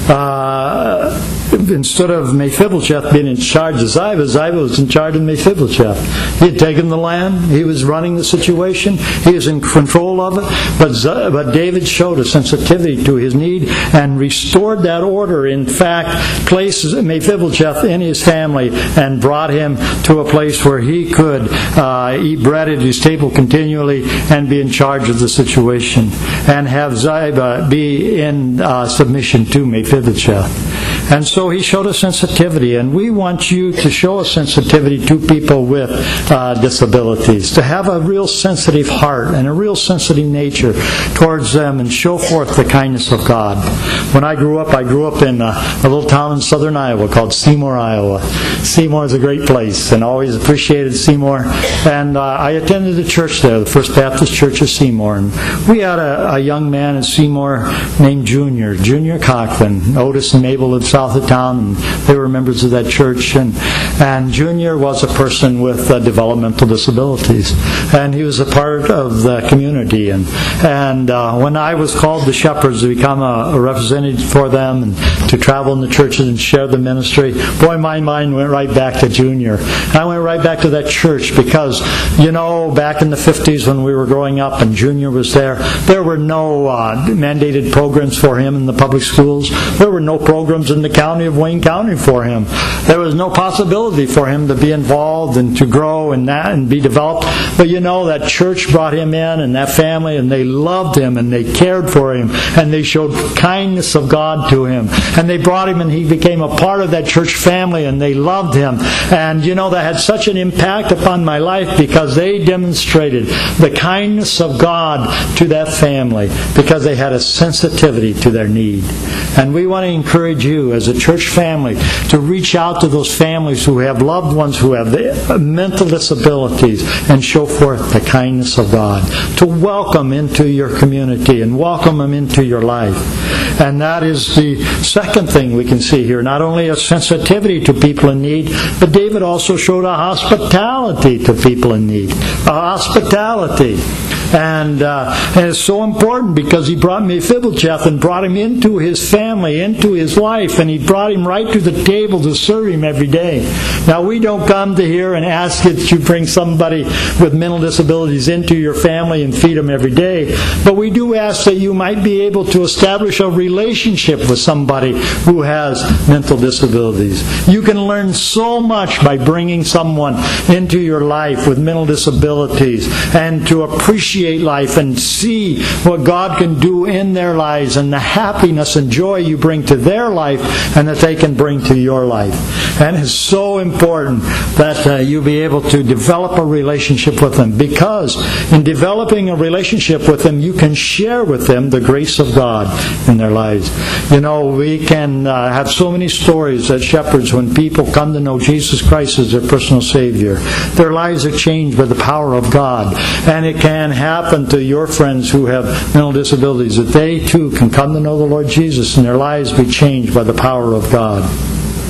[SPEAKER 4] uh, instead of Mephibosheth being in charge of Ziba, Ziba was in charge of Mephibosheth. He had taken the land. He was running the situation. He was in control of it. But, Z- but David showed a sensitivity to his need and restored that order. In fact, placed Mephibosheth in his family and brought him to a place where he could uh, eat bread at his table continually and be in charge of the situation, and have Ziba be in uh, submission to Mephibosheth. And so he showed a sensitivity, and we want you to show a sensitivity to people with uh, disabilities, to have a real sensitive heart and a real sensitive nature towards them and show forth the kindness of God. When I grew up, I grew up in a, a little town in southern Iowa called Seymour, Iowa. Seymour is a great place, and always appreciated Seymour. And uh, I attended the church there, the First Baptist Church of Seymour. And we had a, a young man in Seymour named Junior, Junior Cochran. Otis and Mabel lived south of town, and they were members of that church. And, and Junior was a person with uh, developmental disabilities, and he was a part of the community. And, and uh, when I was called to Shepherds to become a, a representative for them and to travel in the churches and share the ministry, boy, my mind went right back to Junior. I went right back to that church because, you know, back in the fifties when we were growing up and Junior was there, there were no uh, mandated programs for him in the public schools. There were no programs in the county of Wayne County for him. There was no possibility for him to be involved and to grow in that and be developed. But you know, that church brought him in and that family, and they loved him and they cared for him and they showed kindness of God to him. And they brought him and he became a part of that church family and they loved him. And you know, that had such an impact upon my life because they demonstrated the kindness of God to that family because they had a sensitivity to their need. And we want to encourage you as a church family to reach out to those families who have loved ones who have mental disabilities and show forth the kindness of God, to welcome into your community and welcome them into your life. And that is the second thing we can see here. Not only a sensitivity to people in need, but David also showed a hospitality to people in need. A hospitality. And, uh, and it's so important because he brought Mephibosheth and brought him into his family, into his life, and he brought him right to the table to serve him every day. Now, we don't come to here and ask that you bring somebody with mental disabilities into your family and feed them every day, but we do ask that you might be able to establish a relationship with somebody who has mental disabilities. You can learn so much by bringing someone into your life with mental disabilities and to appreciate life and see what God can do in their lives and the happiness and joy you bring to their life and that they can bring to your life. And it's so important that uh, you be able to develop a relationship with them, because in developing a relationship with them, you can share with them the grace of God in their lives. You know, we can uh, have so many stories at Shepherds when people come to know Jesus Christ as their personal Savior. Their lives are changed by the power of God. And it can happen to your friends who have mental disabilities, that they too can come to know the Lord Jesus and their lives be changed by the power of God.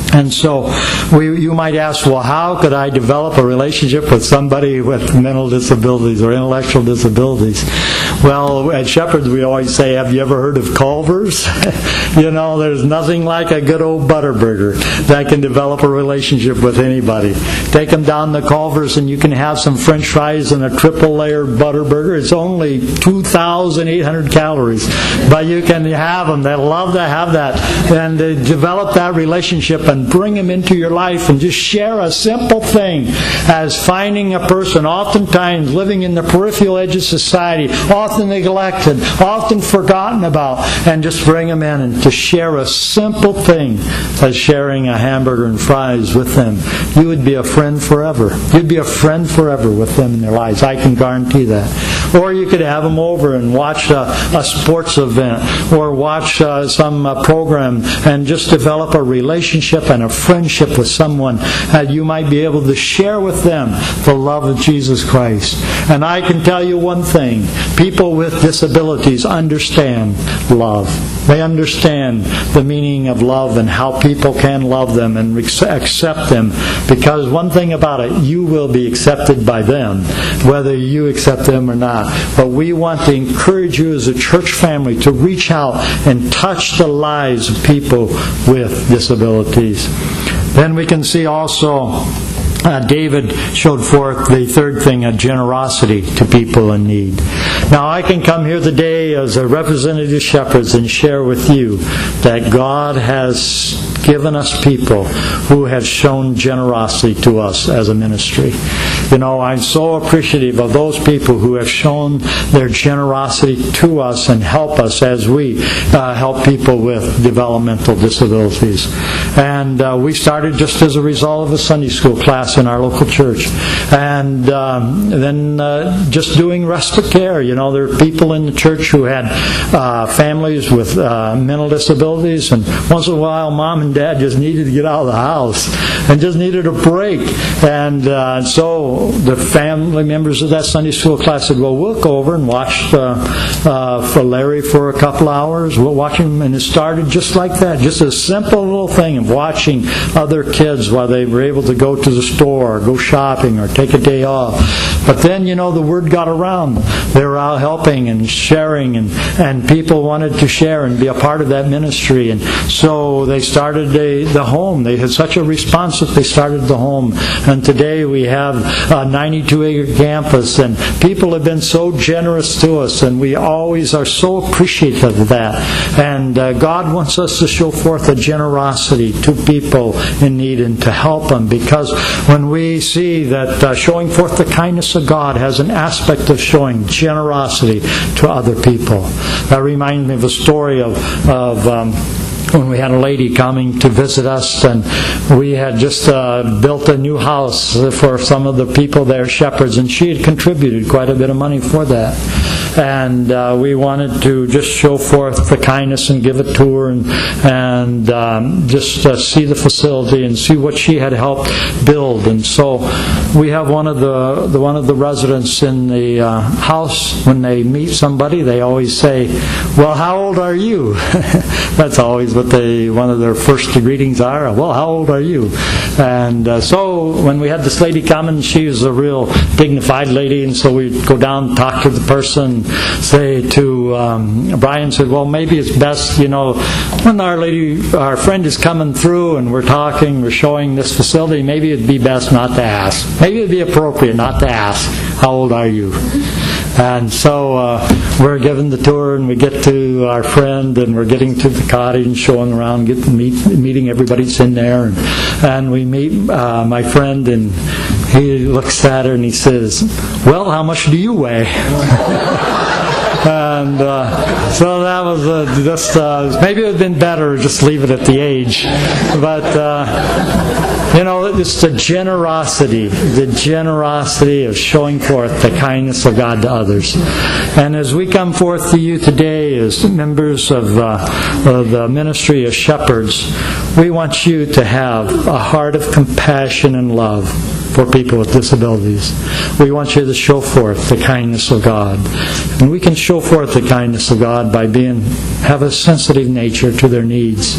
[SPEAKER 4] And so we, you might ask, well, how could I develop a relationship with somebody with mental disabilities or intellectual disabilities? Well, at Shepherds we always say, have you ever heard of Culver's? You know, there's nothing like a good old Butterburger that can develop a relationship with anybody. Take them down to Culver's and you can have some French fries and a triple layered Butterburger. It's only two thousand eight hundred calories, but you can have them. They love to have that, and to develop that relationship and bring them into your life and just share a simple thing as finding a person oftentimes living in the peripheral edge of society, often neglected, often forgotten about, and just bring them in and to share a simple thing as sharing a hamburger and fries with them. You would be a friend forever. You'd be a friend forever with them in their lives. I can guarantee that. Or you could have them over and watch a, a sports event or watch uh, some uh, program and just develop a relationship and a friendship with someone that you might be able to share with them the love of Jesus Christ. And I can tell you one thing. People with disabilities understand love. They understand the meaning of love and how people can love them and accept them. Because one thing about it, you will be accepted by them, whether you accept them or not. But we want to encourage you as a church family to reach out and touch the lives of people with disabilities. Then we can see also Uh, David showed forth the third thing, a generosity to people in need. Now I can come here today as a representative of Shepherds and share with you that God has given us people who have shown generosity to us as a ministry. You know, I'm so appreciative of those people who have shown their generosity to us and help us as we uh, help people with developmental disabilities. And uh, we started just as a result of a Sunday school class in our local church. And um, then uh, just doing respite care. You know, there are people in the church who had uh, families with uh, mental disabilities, and once in a while mom and dad just needed to get out of the house and just needed a break. And uh, so the family members of that Sunday school class said, well, we'll go over and watch uh, uh, for Larry for a couple hours. We'll watch him. And it started just like that, just a simple little thing of watching other kids while they were able to go to the store or go shopping or take a day off. But then, you know, the word got around. They were out helping and sharing, and, and people wanted to share and be a part of that ministry. And so they started a, the home. They had such a response that they started the home. And today we have a ninety-two acre campus, and people have been so generous to us, and we always are so appreciative of that. And uh, God wants us to show forth a generosity to people in need and to help them, because when we see that uh, showing forth the kindness of God has an aspect of showing generosity to other people. That reminds me of a story of, of um, when we had a lady coming to visit us, and we had just uh, built a new house for some of the people there, Shepherds, and she had contributed quite a bit of money for that. And uh, we wanted to just show forth the kindness and give a tour and, and um, just uh, see the facility and see what she had helped build. And so we have one of the, the one of the residents in the uh, house. When they meet somebody, they always say, "Well, how old are you?" That's always what they one of their first greetings are. "Well, how old are you?" And uh, so when we had this lady come, and she was a real dignified lady, and so we'd go down and talk to the person. Say to um, Brian, said, well, maybe it's best, you know, when our lady, our friend is coming through and we're talking, we're showing this facility, maybe it'd be best not to ask. Maybe it'd be appropriate not to ask, how old are you? And so uh, we're given the tour, and we get to our friend, and we're getting to the cottage and showing around, get to meet, meeting everybody's in there, and, and we meet uh, my friend, and he looks at her and he says, well, how much do you weigh? And uh, so that was uh, just, uh, maybe it would have been better to just leave it at the age. But, uh, you know, it's the generosity, the generosity of showing forth the kindness of God to others. And as we come forth to you today as members of, uh, of the ministry of Shepherds, we want you to have a heart of compassion and love for people with disabilities. We want you to show forth the kindness of God. And we can show forth the kindness of God by being have a sensitive nature to their needs.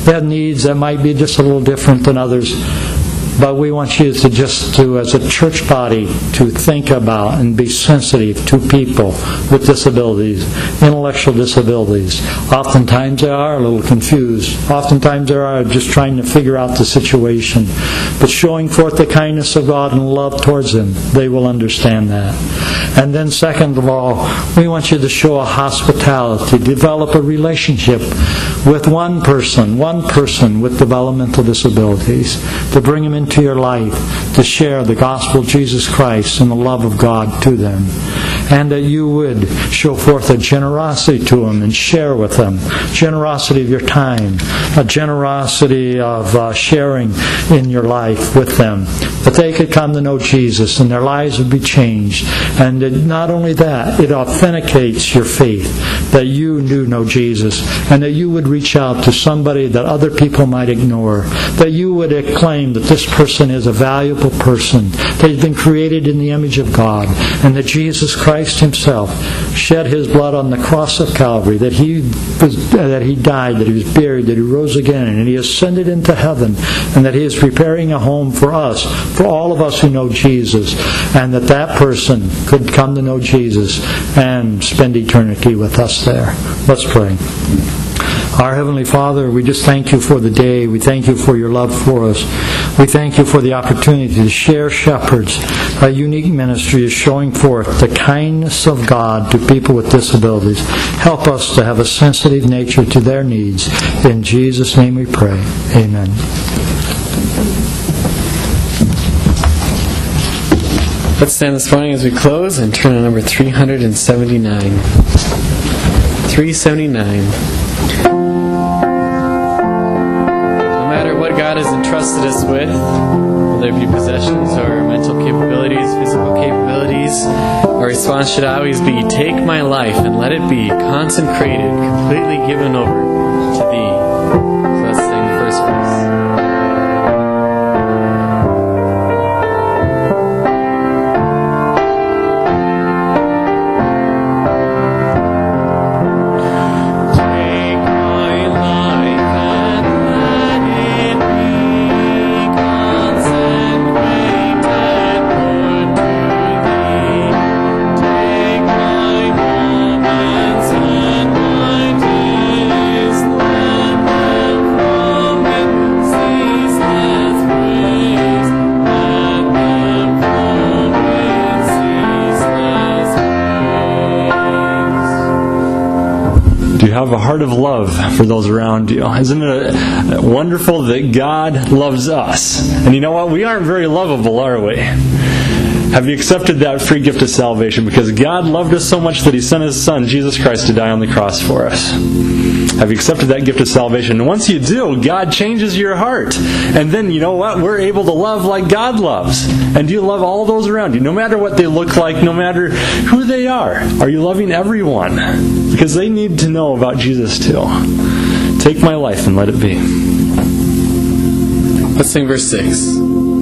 [SPEAKER 4] They have needs that might be just a little different than others. But we want you to just to, as a church body, to think about and be sensitive to people with disabilities, intellectual disabilities. Oftentimes they are a little confused. Oftentimes they are just trying to figure out the situation. But showing forth the kindness of God and love towards them, they will understand that. And then second of all, we want you to show a hospitality, develop a relationship with one person, one person with developmental disabilities, to bring them into your life, to share the gospel of Jesus Christ and the love of God to them. And that you would show forth a generosity to them and share with them. Generosity of your time, a generosity of uh, sharing in your life with them. That they could come to know Jesus and their lives would be changed. And that not only that, it authenticates your faith, that you do know Jesus, and that you would reach out to somebody that other people might ignore. That you would acclaim that this person is a valuable person, that he's been created in the image of God, and that Jesus Christ Himself shed His blood on the cross of Calvary, that He was, that He died, that He was buried, that He rose again, and He ascended into heaven, and that He is preparing a home for us, for all of us who know Jesus, and that that person could come to know Jesus and spend eternity with us there. Let's pray. Our Heavenly Father, we just thank You for the day. We thank You for Your love for us. We thank You for the opportunity to share Shepherds, a unique ministry is showing forth the kindness of God to people with disabilities. Help us to have a sensitive nature to their needs. In Jesus' name we pray. Amen.
[SPEAKER 2] Let's stand this morning as we close and turn to number three seventy-nine. three seventy-nine. What God has entrusted us with, whether it be possessions or mental capabilities, physical capabilities, our response should always be, take my life and let it be consecrated, completely given over to Thee. So let's sing the first verse.
[SPEAKER 1] Have a heart of love for those around you. Isn't it wonderful that God loves us? And you know what? We aren't very lovable, are we? Have you accepted that free gift of salvation? Because God loved us so much that He sent His Son, Jesus Christ, to die on the cross for us. Have you accepted that gift of salvation? And once you do, God changes your heart. And then, you know what? We're able to love like God loves. And do you love all those around you? No matter what they look like, no matter who they are. Are you loving everyone? Because they need to know about Jesus too. Take my life and let it be.
[SPEAKER 2] Let's sing verse six.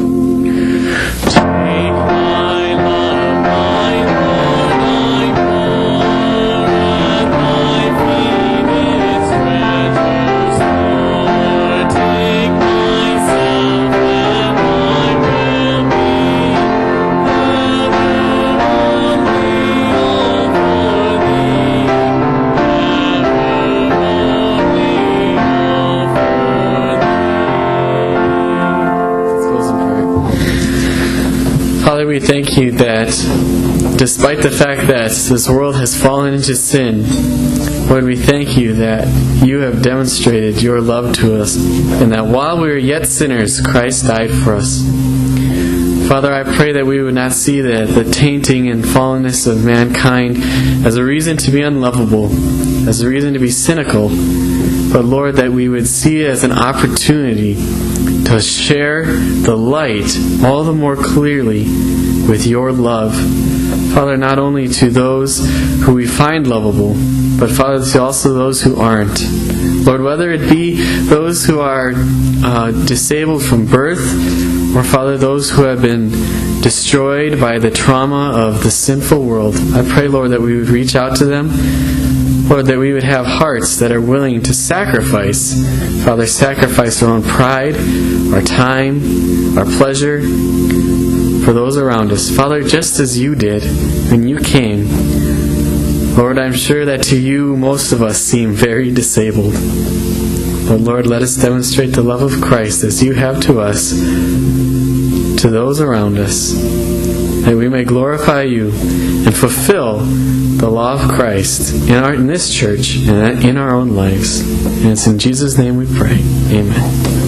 [SPEAKER 2] Father, we thank You that despite the fact that this world has fallen into sin, Lord, we thank You that You have demonstrated Your love to us, and that while we were yet sinners, Christ died for us. Father, I pray that we would not see the, the tainting and fallenness of mankind as a reason to be unlovable, as a reason to be cynical, but Lord, that we would see it as an opportunity to share the light all the more clearly with Your love. Father, not only to those who we find lovable, but Father, to also those who aren't. Lord, whether it be those who are uh, disabled from birth, or Father, those who have been destroyed by the trauma of the sinful world, I pray, Lord, that we would reach out to them. Lord, that we would have hearts that are willing to sacrifice, Father, sacrifice our own pride, our time, our pleasure, for those around us. Father, just as you did when you came, Lord, I'm sure that to you most of us seem very disabled. But Lord, let us demonstrate the love of Christ as you have to us, to those around us, that we may glorify you and fulfill the law of Christ in, our, in this church and in our own lives. And it's in Jesus' name we pray. Amen.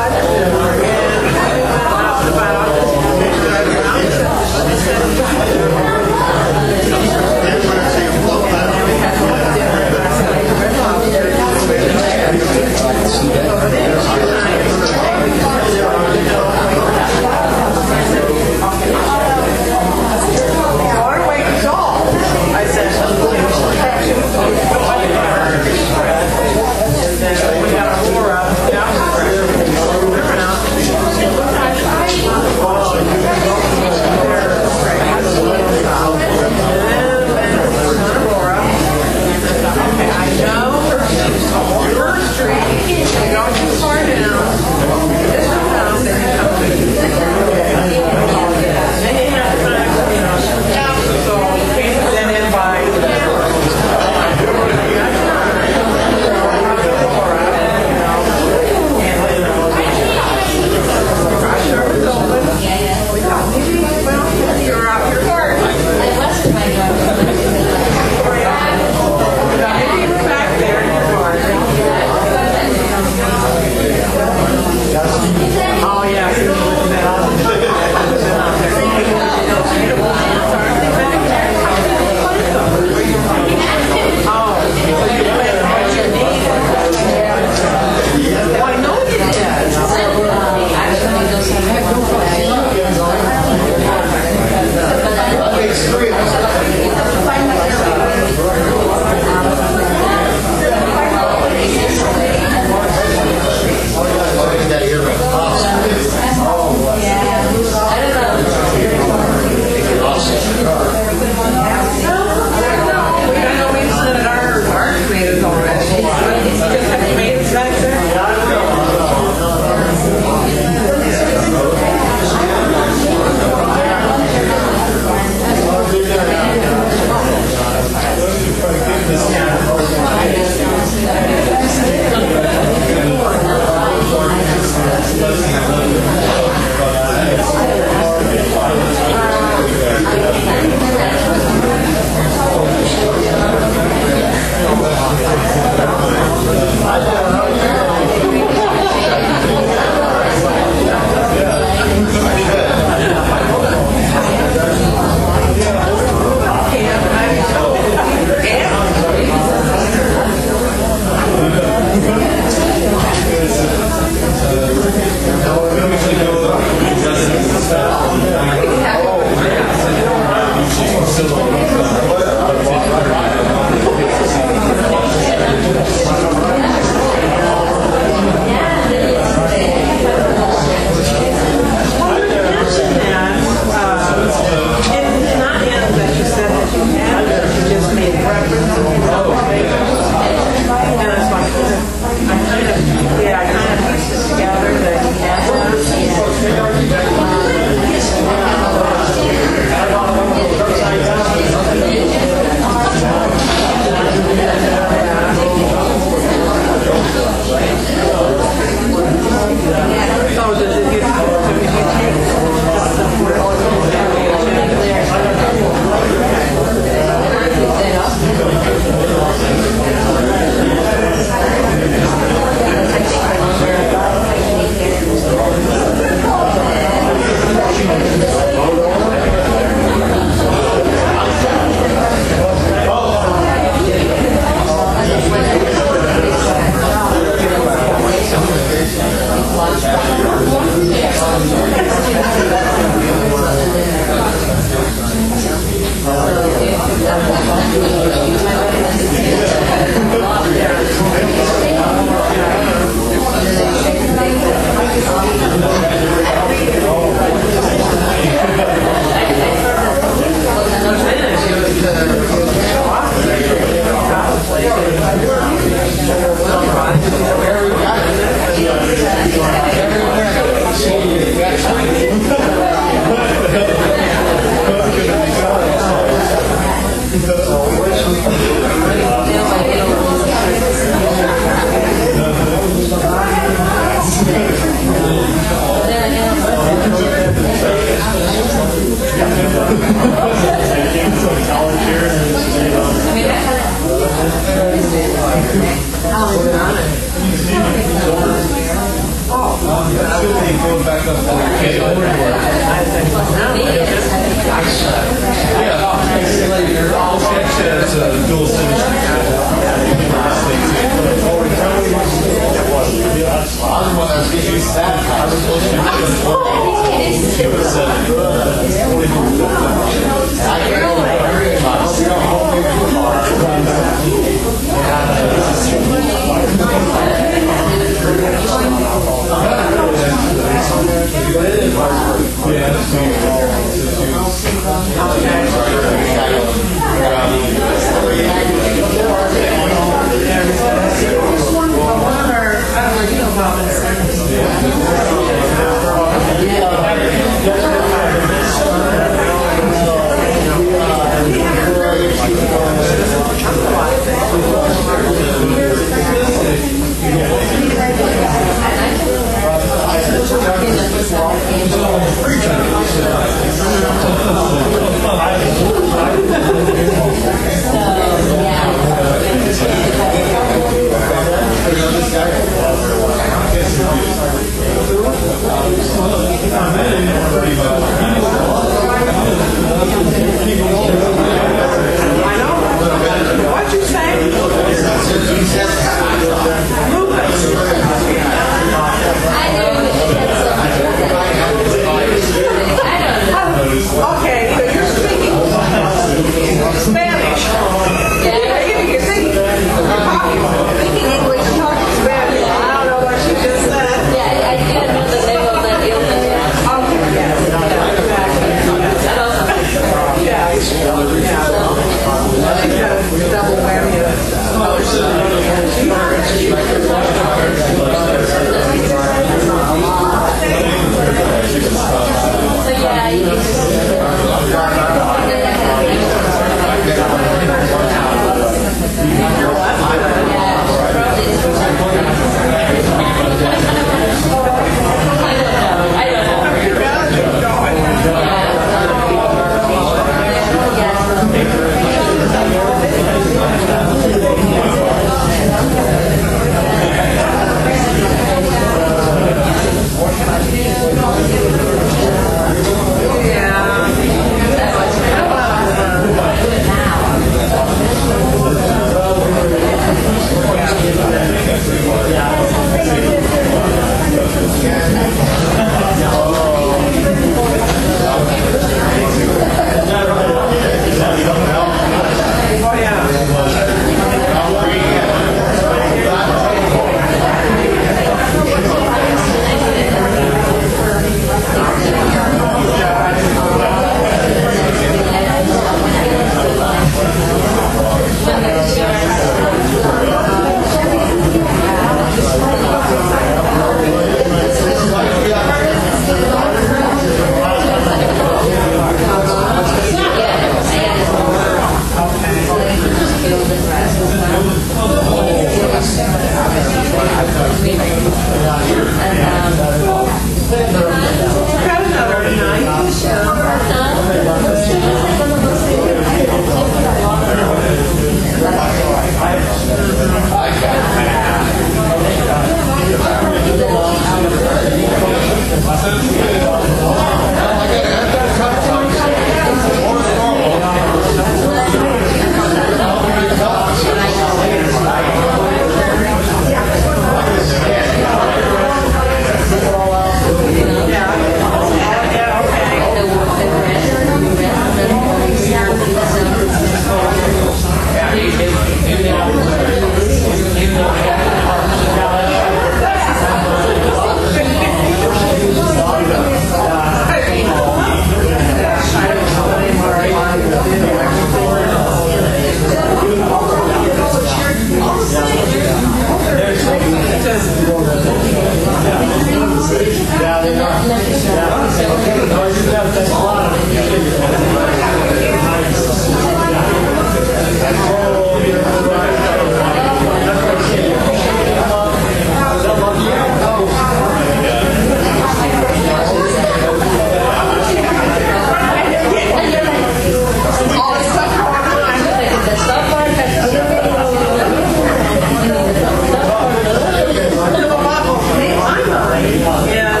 [SPEAKER 6] Yeah.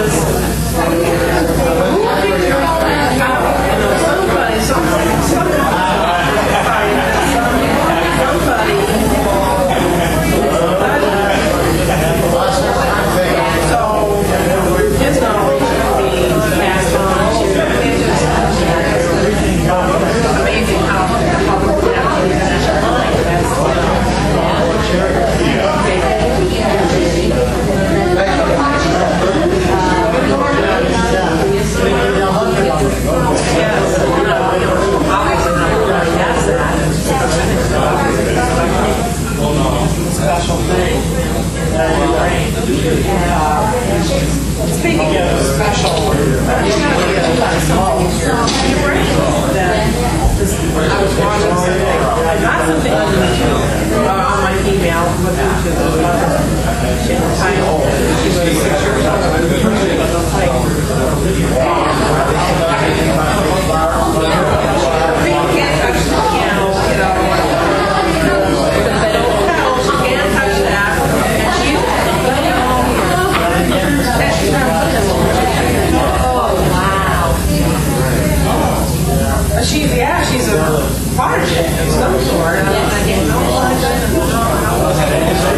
[SPEAKER 6] She's, yeah, she's a prodigy of some sort. And I'm thinking, oh, I don't know how was it.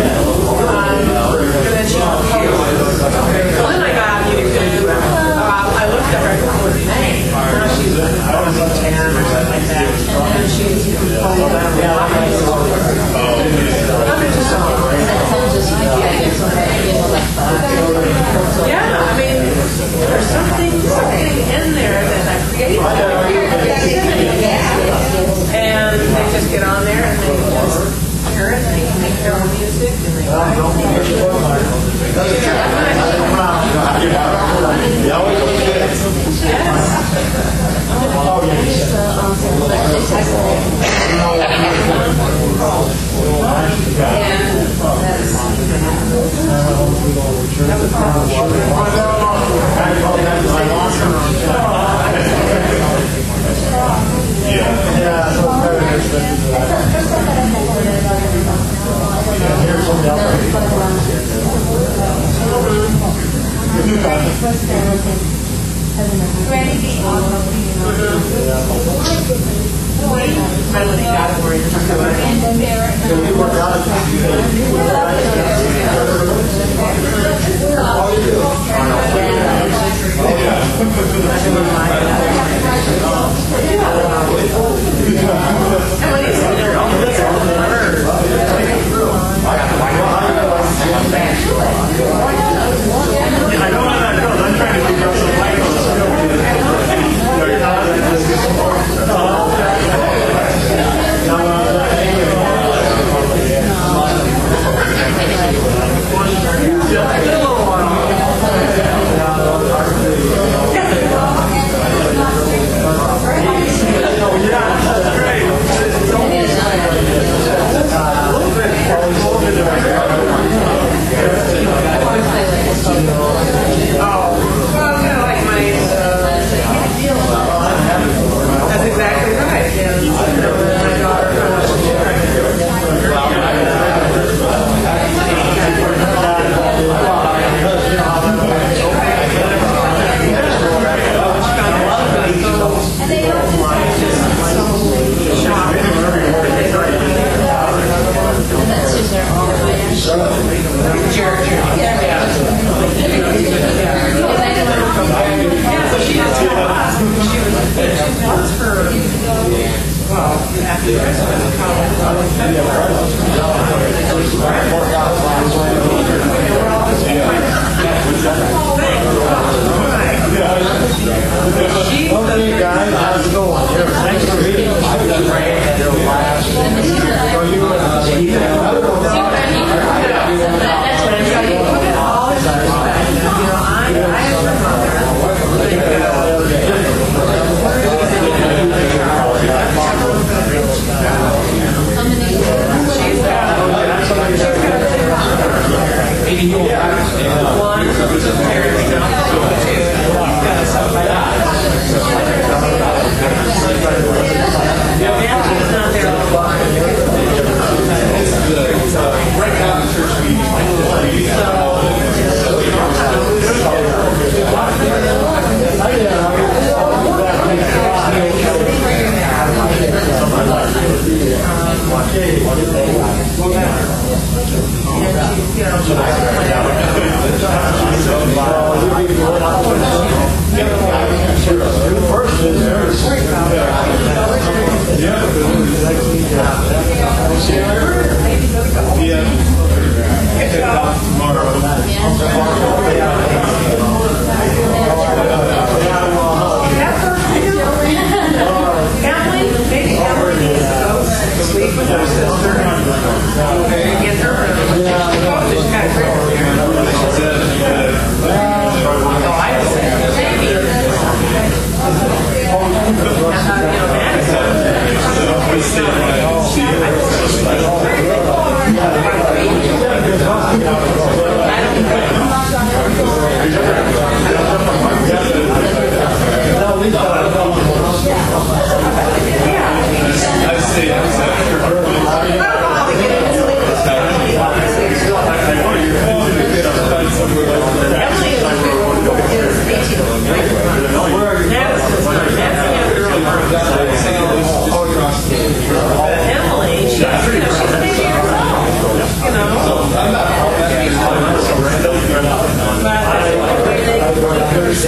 [SPEAKER 6] And then she so then I got you to do it. Uh, I looked at her with name. Now she's like ten or something like that. And she's told them, yeah, yeah, I mean, there's something, something in there that I created. And they just get on there and they just hear it and they can make their own music and they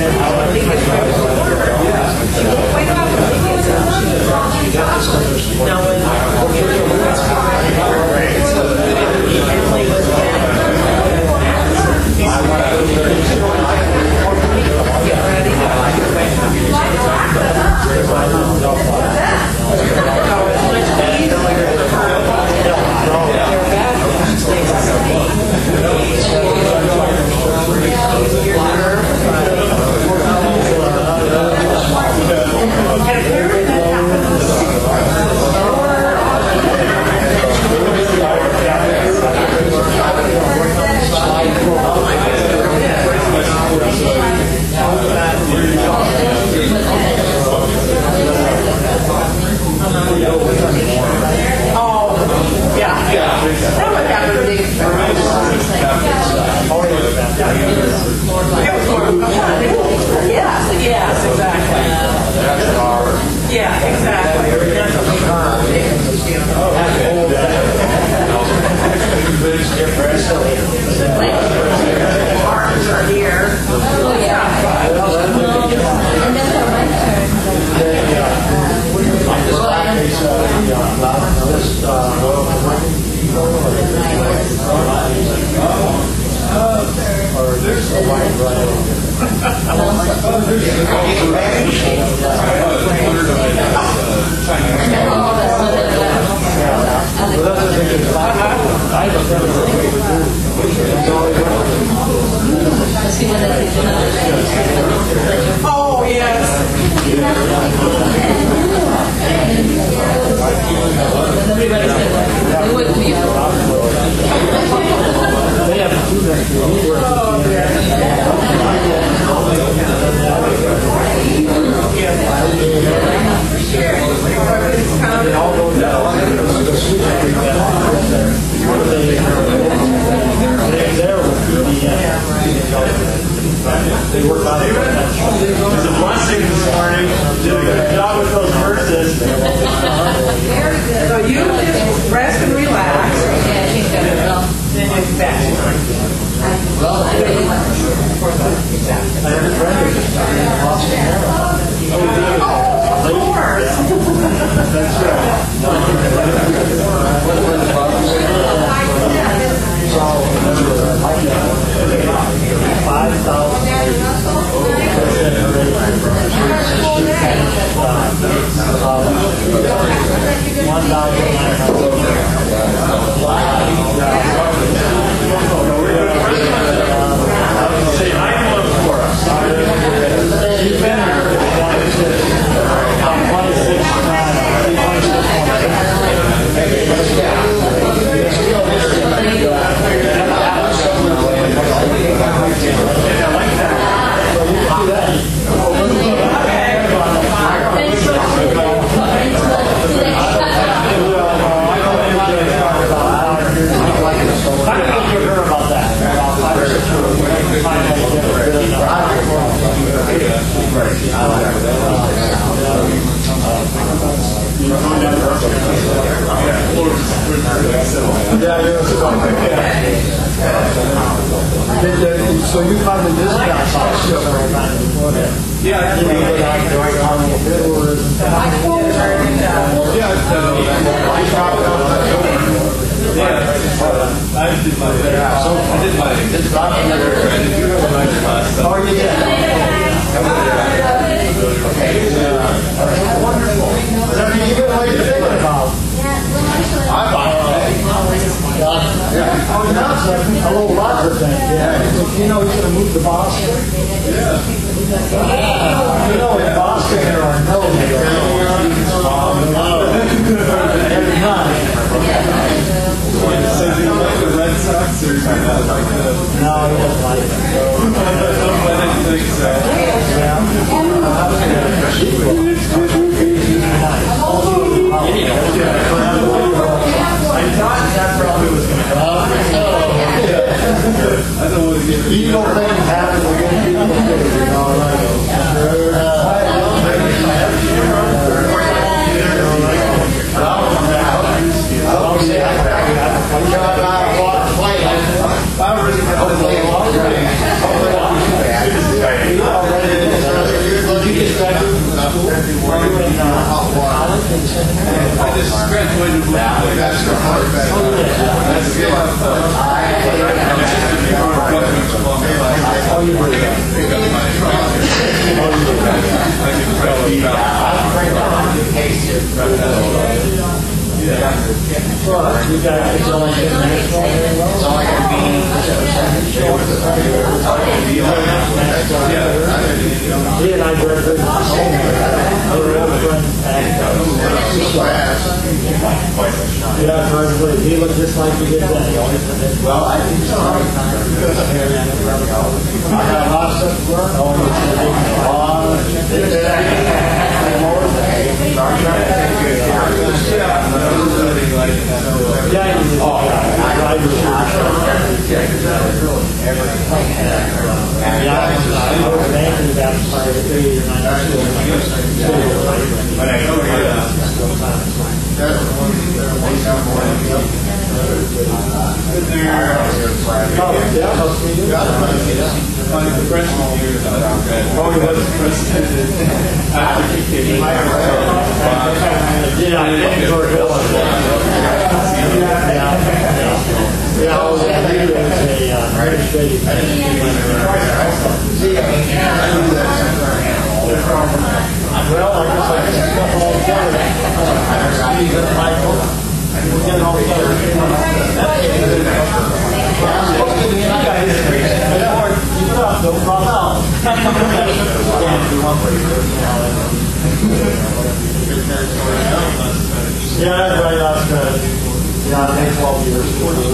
[SPEAKER 7] So you find the discount box. Yeah, that's right.
[SPEAKER 6] I told her and, uh,
[SPEAKER 7] Yeah, I did my I did my Oh, you did? Whatever you get, what you thinking about? I bought it. Oh, now it's like a little Roger thing. Yeah. You know, he's going to move to Boston? Yeah. You know, in Boston, there are no every night.
[SPEAKER 8] So do you like the Red Sox or kind of like the...
[SPEAKER 7] No, I don't like it.
[SPEAKER 8] I didn't think so.
[SPEAKER 7] I thought that probably was going to come.
[SPEAKER 8] I don't want to get...
[SPEAKER 7] Evil things happen to good people, you know, like... I already have a little longer.
[SPEAKER 4] Yeah, hard to believe. He looked just like he did then. Well, I think so. I got a lot of stuff to learn. Oh, Yeah, right, that's good. Yeah, I think twelve years.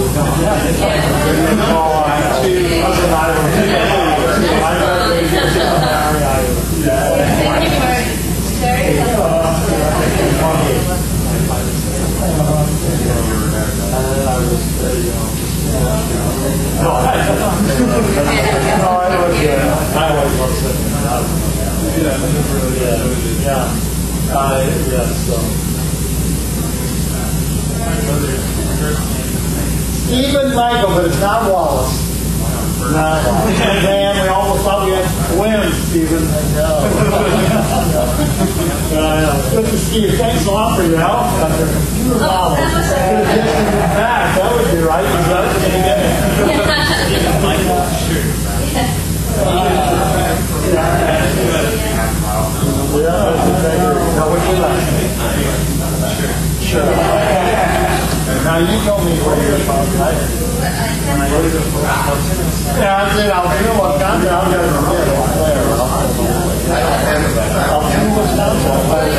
[SPEAKER 4] Yeah, uh, yeah, so. Stephen Michael, but it's not Wallace. No. Man, we almost thought we had twins, Stephen. I know. uh, good to see you. Thanks a lot for your help. Computer Wallace. Back. That would be right. You got it. Stephen Michael. Sure. Yeah, now what you like? Sure. Now you told me where you're from, right? Yeah, I said I'll do what I'm doing. I'll get it there. I'll do what's down there.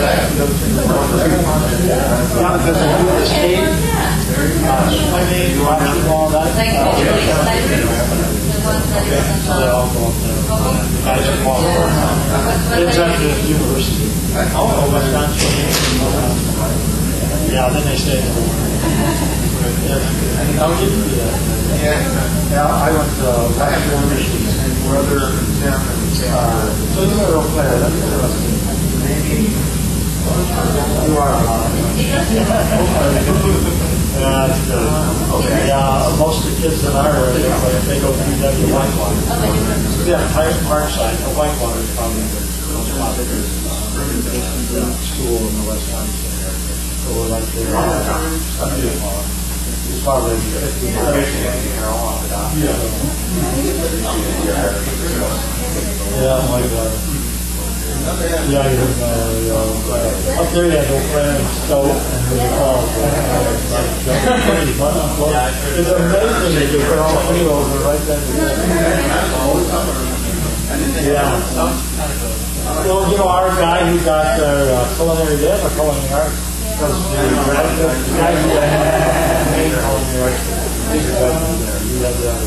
[SPEAKER 4] Not because I do the state. Swimming, watching all that. So I'll go up there. I just walk around. It's at the university. Oh, Wisconsin. Yeah, then they stay in the morning. I'll give you that. Yeah, I went to Western Michigan. Brother Tim and uh, so you're a real player. That's interesting. You are a lot. Yeah, that's good. Yeah, most of the kids in our area, they go through W Whitewater. Yeah, Parkside. Whitewater is probably the most popular school in the West Coast. So we're like there. It's probably fifteen years. Yeah. Yeah, like that. Yeah, you know, uh, up there you have no friends, Stoke, and there's a call. It's amazing that you put all three over right there. Yeah. Well, you know, our guy who got their uh, culinary dip or culinary arts, because the guy who had main culinary arts, he's a veteran there. He had the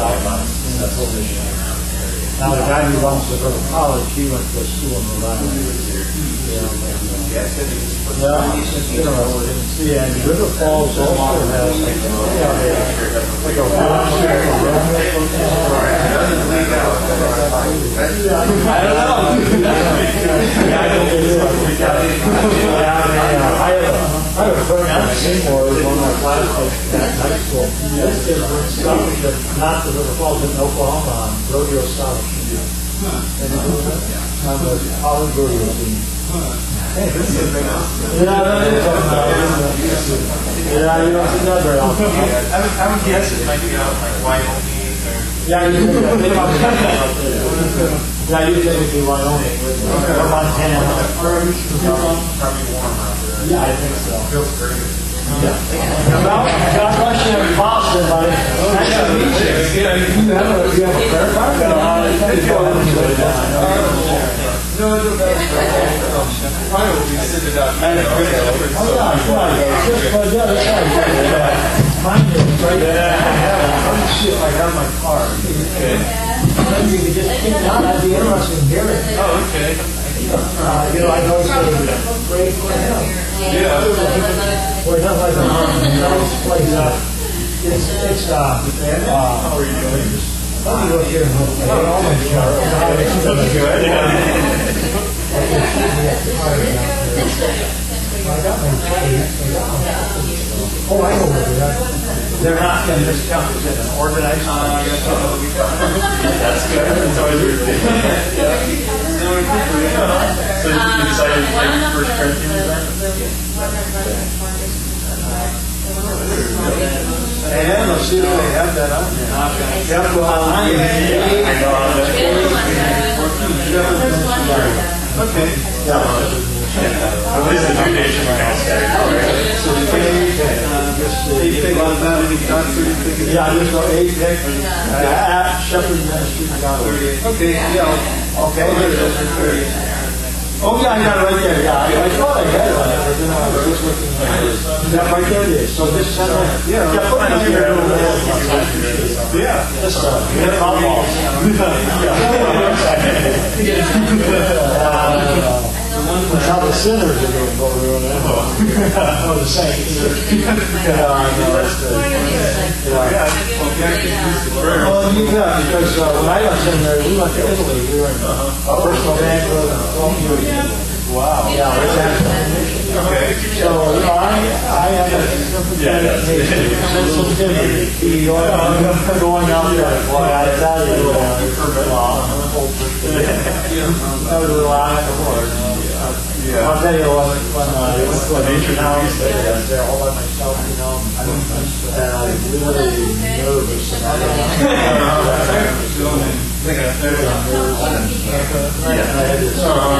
[SPEAKER 4] Now, the guy who runs the River College, he went to school in Rhode Island. Yeah, yeah, it's interesting. Yeah, and River Falls also has like, yeah, like a I don't know. I have a friend in Seymour, one of my classmates at high school. This kid brings stuff that not the River Falls in Oklahoma on rodeo scholarship. And it was on the college rodeo team. Yeah, that is yeah, you don't see that very often. I would, I would guess it might be out like Wyoming or... Yeah, you think that. They probably have that out there. Yeah, you think it'd be Wyoming or Montana. Probably warm out there. Yeah, I think so. Feels great. Yeah. Well, God bless you in Boston, buddy. Nice to meet you. You have a prayer card?
[SPEAKER 8] No, no, that's probably will be sitting out.
[SPEAKER 7] Oh, yeah, yeah, just, well, yeah, that's right. Mine is right there. Let me see if I have my card.
[SPEAKER 8] Okay.
[SPEAKER 7] Maybe you could just pick it out. I'd be interested in hearing it.
[SPEAKER 8] Oh, okay.
[SPEAKER 7] Uh, you know, I know it's a great for him.
[SPEAKER 8] Yeah.
[SPEAKER 7] Boy, that's like a nice place. Uh, it's, it's, uh, uh, how are you doing? Let me look here and look. Oh, all my Oh, I know where they're at. They're not in this county, it's in an organized. Uh,
[SPEAKER 8] That's good. It's always weird. Yeah. So you decided to take First Corinthians then?
[SPEAKER 7] And let's see if they have that on there. Yeah, well, I
[SPEAKER 8] Okay. What is the due date for next day?
[SPEAKER 7] So the eight, uh, just the eight pick on that, any thoughts or anything? Yeah, just go eight pick, uh, at Shepherd Ministry, thirty-eight. Okay, yeah, okay. Oh, yeah, I got it right there, yeah, I I thought I had it on it, but then I was just looking at it. That right there it is, so this is, yeah, yeah, put it on here. Yeah, that's right. Yeah, I'll call. That's how the sinners are doing, but we're going to know the saints. Yeah, I know, that's good. Yeah. Well, you got, because uh, when I went to seminary, we went to Italy. We were in uh, personal evangelism. Wow. Yeah, it's actually. Okay. So, you know, I, I have a sympathetic sensitivity going out there. Boy, I tell you, I was relying on the Lord. Yeah. I'll tell you what, when uh, I went to a nature house, I was there all by myself, you know, and I was really nervous. And I had this.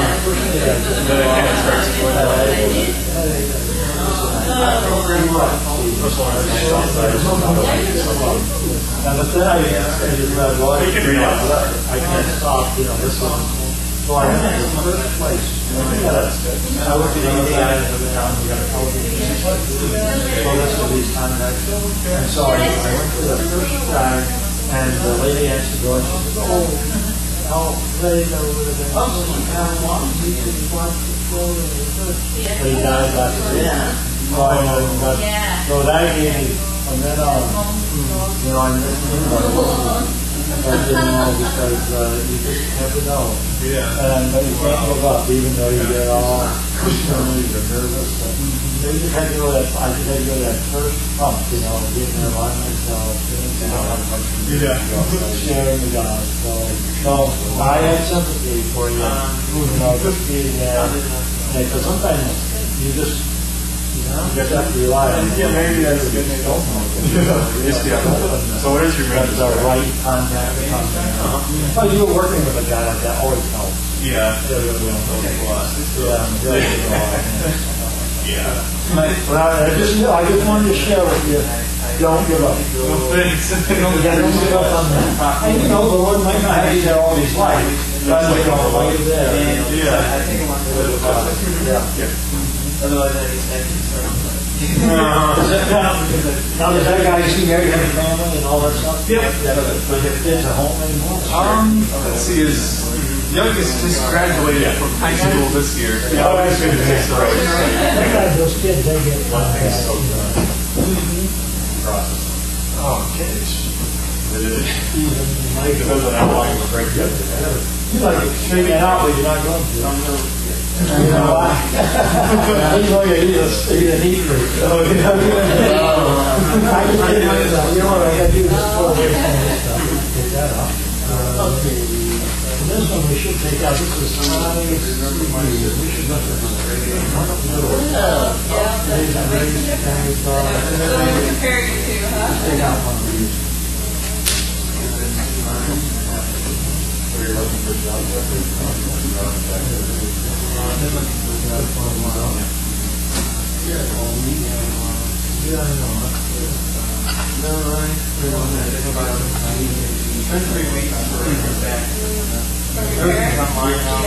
[SPEAKER 7] And but then I just read, well, I can't stop, you know, this one. So I went to the first place. I worked at eight guys in the town. We got a television. So this was these contacts. And so I, I went to the first guy, and the lady answered the door. She said, "Oh, how late over the day? Oh, how long? He said he wants to go to the church." But he died last week. So I know that. So that gave me, and then um, you know, I'm listening. I didn't know because uh, you just never know.
[SPEAKER 8] Yeah.
[SPEAKER 7] And but you can't give up, even though you get all concerned or nervous. But you just had to go that. I just had to go that first pump, you know, getting there by myself, you know,
[SPEAKER 8] Yeah.
[SPEAKER 7] sharing the God. So, so I had sympathy for you. You know, just being there. Because sometimes you just. You just have to rely on it.
[SPEAKER 8] Yeah, maybe that's a good thing. So what is your
[SPEAKER 7] That's the right contact. Uh-huh. Well, you were working with a guy like that always helps.
[SPEAKER 8] Yeah.
[SPEAKER 7] Yeah,
[SPEAKER 8] Yeah.
[SPEAKER 7] Well, I just, I just wanted to share with you. Don't give up.
[SPEAKER 8] Well, thanks.
[SPEAKER 7] Don't give up on that. And you know, the Lord might not have you there all his life. But you know, while you're there.
[SPEAKER 8] Yeah.
[SPEAKER 7] Yeah. Otherwise, I just thank you, sir. Now, does that guy see married, have a family, and all that stuff?
[SPEAKER 8] Yep.
[SPEAKER 7] But if there's a home anymore?
[SPEAKER 8] Um, let's see, his youngest just graduated from high school this year. Yeah,
[SPEAKER 7] Oh, that's good.
[SPEAKER 8] Sixth grade.
[SPEAKER 7] Sometimes those kids, they get one thing.
[SPEAKER 8] Oh, okay.
[SPEAKER 7] Depends on how long the break gets. You like to straighten it out, but you're not going to. You know why? He's going to eat a, eat a neat fruit. Oh, you know, I just didn't know that. You know what I got to do is pull away from this stuff. Get that off. Uh, and this one we should take out. This is five. We should look at this. Yeah.
[SPEAKER 6] Compare you to, huh?
[SPEAKER 7] Take out one of these.
[SPEAKER 8] It's been three weeks for back.
[SPEAKER 6] Everything's online now.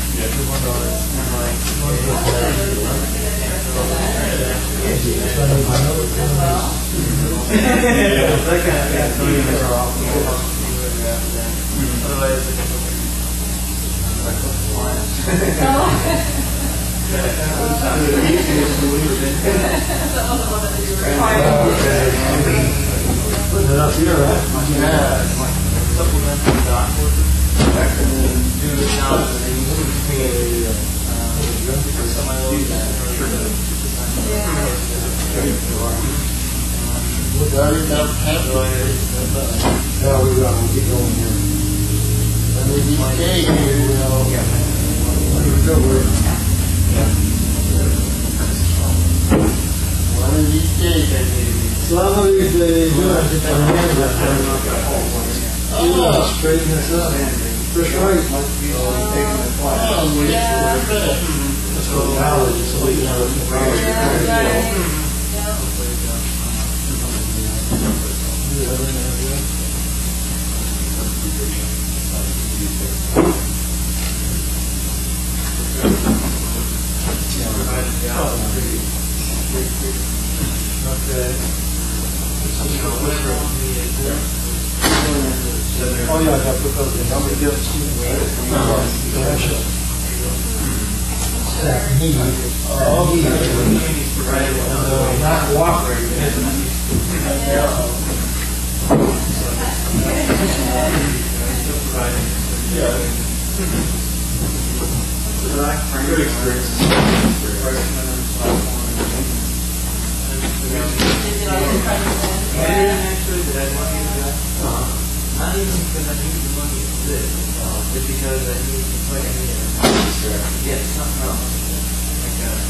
[SPEAKER 7] Put it up here, right? Yeah. Supplemental document. Do it now.
[SPEAKER 5] Yeah, we got to keep going here. And we need to stay here, you know. One of these days, I need
[SPEAKER 7] Some of these days, you have to get your hands up. You gotta straighten this up. Just right. That's what knowledge is. So you know, okay. Oh yeah, I got to put those in. How many gifts? That need. Oh, not cooperating, isn't it?
[SPEAKER 8] Good experience.
[SPEAKER 7] Not even because I need the money to do it, it's because I need to play a meter. Yeah, something else. Like uh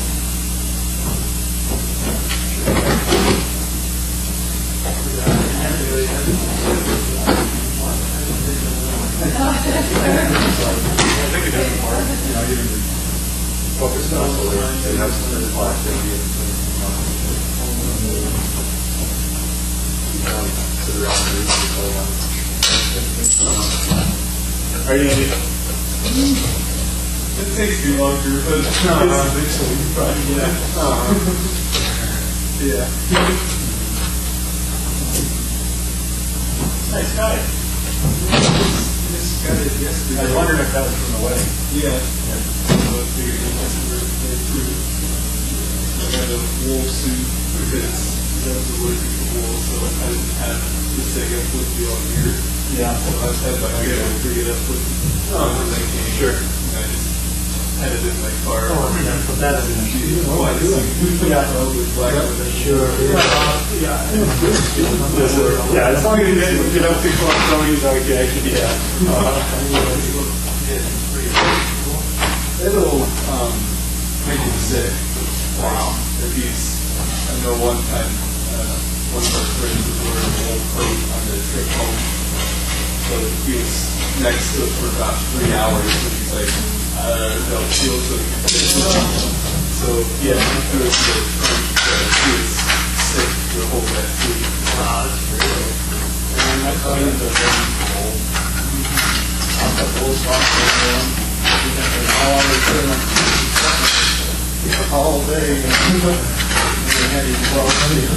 [SPEAKER 8] Focus on the and have some of the class sit around the roof and play on. Are you ready? It takes me longer, but it's eventually probably, yeah. Yeah. Nice guy. This guy did yesterday. I was wondering if that was from the wedding. Yeah. Yeah. So I figured he must have made through. I got a wool suit because that was allergic to wool, so I didn't have the second flip deal on here. Yeah. So I just had my I got to bring it up with oh, when they came. Sure. And I just had it in my car. Oh, yeah. Put that in the sheet. Oh, I do. Yeah. Black with it. Sure. Yeah. Yeah. As long as you don't think about somebody's okay. Yeah. It'll um, make him sick. Wow. If he's, I know one time, uh, one of our friends was wearing an old coat on the trip home. So he was next to it for about three hours, and he's like, uh, no, feel so good. So, yeah, he was the friend that he was sick the whole that week. Wow, that's great. And I thought it was a very cold. I've got old socks on. All day, and we had his twelve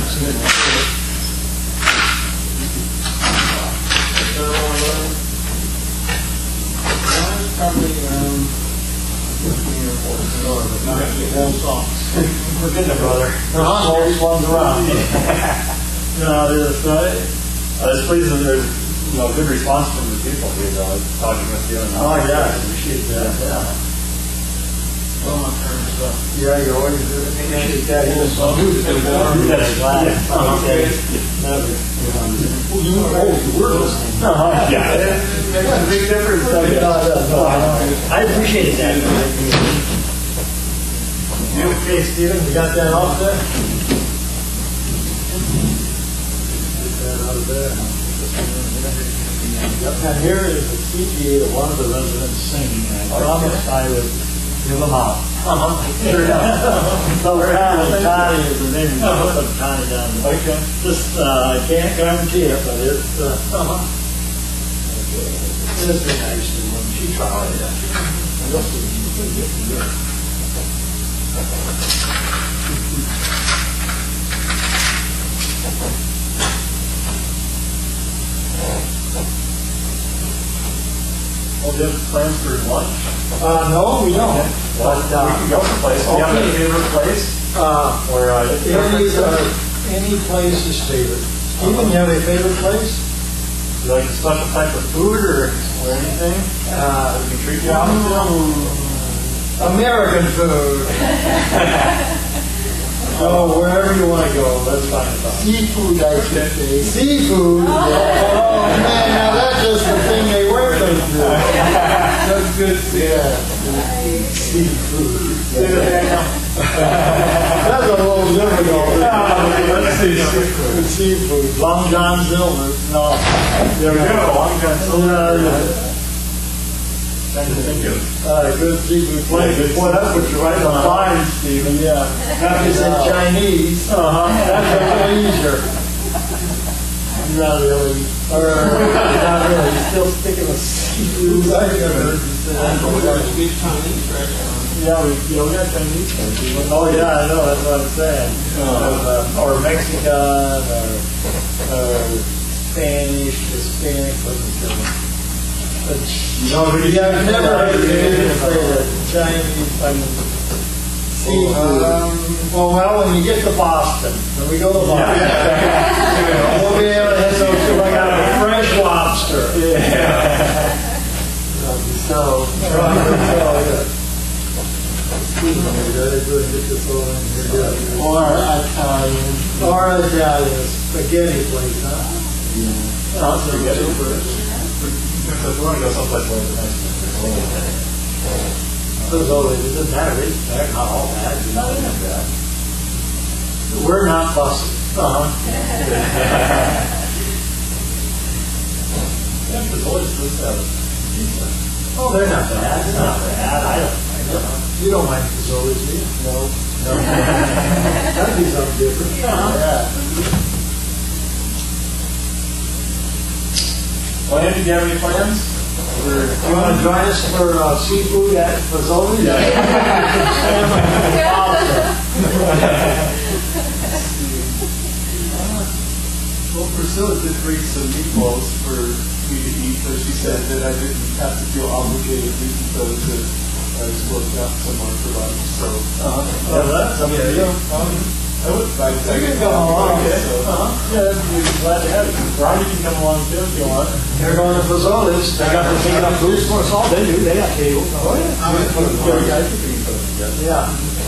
[SPEAKER 8] probably around fifteen or fourteen dollars, but not the whole songs. We're getting it, brother. They're not all these ones around. No, there's, uh, it's pleasing there's, you know, good response from the people here, uh, talking with you. And oh, yeah, I appreciate that, yeah. Well, I'm turning stuff. Yeah, you're always doing it. Yeah, you got it. So who's the warm? You got a glass. Okay. Oh, you were listening. Yeah. It makes a big difference. I appreciate that. Okay, Stephen, you got that off there? Get that out of there. And here is the C P A of one of the residents singing. I promised I would give them out. Sure enough. So Connie, Connie is the name. I'll put Connie down there. Okay. Just, uh, I can't guarantee it, but it's, uh, it'd be nice to when she
[SPEAKER 5] She tried it.
[SPEAKER 8] Well, do you have plans for lunch?
[SPEAKER 5] Uh, no, we don't.
[SPEAKER 8] Well,
[SPEAKER 5] But, uh,
[SPEAKER 8] we can go someplace. Do you have a
[SPEAKER 5] okay.
[SPEAKER 8] favorite place?
[SPEAKER 5] Uh,
[SPEAKER 8] Or uh,
[SPEAKER 5] any, uh, any place is favorite. Stephen, you have a favorite place?
[SPEAKER 8] do you like a special type of food or, or anything?
[SPEAKER 5] Uh,
[SPEAKER 8] We can treat you out to?
[SPEAKER 5] American food. Oh, wherever you want to go, that's fine. Seafood, I should say. Seafood? Oh, man, now that's just the thing they work on. That's good. Yeah. Seafood. That's a little difficult.
[SPEAKER 8] Let's see. Seafood.
[SPEAKER 5] Seafood. Long John Silver. No.
[SPEAKER 8] There we go. Long John Silver.
[SPEAKER 5] Yeah.
[SPEAKER 8] Thank you. Thank you.
[SPEAKER 5] Uh, good seafood place. Boy, that's what you're right on. Fine, Stephen, yeah. That is in Chinese. Uh-huh. That's a little easier. Not really. Or, not really. You're still sticking with seafood. I never speak Chinese restaurant. Yeah, we, yeah, we got Chinese food. Oh, yeah, I know. That's what I'm saying. Uh, or Mexican, or, or Spanish, Hispanic, wasn't sure. But,
[SPEAKER 8] No, we
[SPEAKER 5] yeah, I've never heard of it. Chinese, I mean, seafood. Um, well, well, when you get to Boston, when we go to Boston, we'll be able to hit those two. I got a fresh lobster. Yeah. So, so, yeah. Or Italian. Or Italian. Spaghetti place, huh? Yeah.
[SPEAKER 8] Oh, spaghetti first. If we want to go someplace where it's nice.
[SPEAKER 5] Those always, it doesn't matter, they're not all bad, you know, not bad. We're not fussy. Uh-huh.
[SPEAKER 8] Yeah, there's always this uh, pizza.
[SPEAKER 5] Oh, they're not bad, it's not bad, I don't mind it. You don't mind Fazoli's, do you? No. No. That'd be something different. Uh-huh. Yeah.
[SPEAKER 8] Well, Andy, do you have any plans? Or,
[SPEAKER 5] You want to join us for uh, seafood at Fazoli's? Yeah.
[SPEAKER 8] Well, Priscilla did bring some meatballs for me to eat, but she said that I didn't have to feel obligated to eat those, that I was working out somewhere for lunch. So,
[SPEAKER 5] Uh-huh. Yeah, that's up to you.
[SPEAKER 8] I would like to.
[SPEAKER 5] You can come along.
[SPEAKER 8] Okay.
[SPEAKER 5] Uh-huh.
[SPEAKER 8] Yeah, we'd be glad to have you. Ronnie can come along too if you want.
[SPEAKER 5] They're going to Fazoli's. They got the big enough food for us all. They do. They got tables. Oh, yeah. Yeah.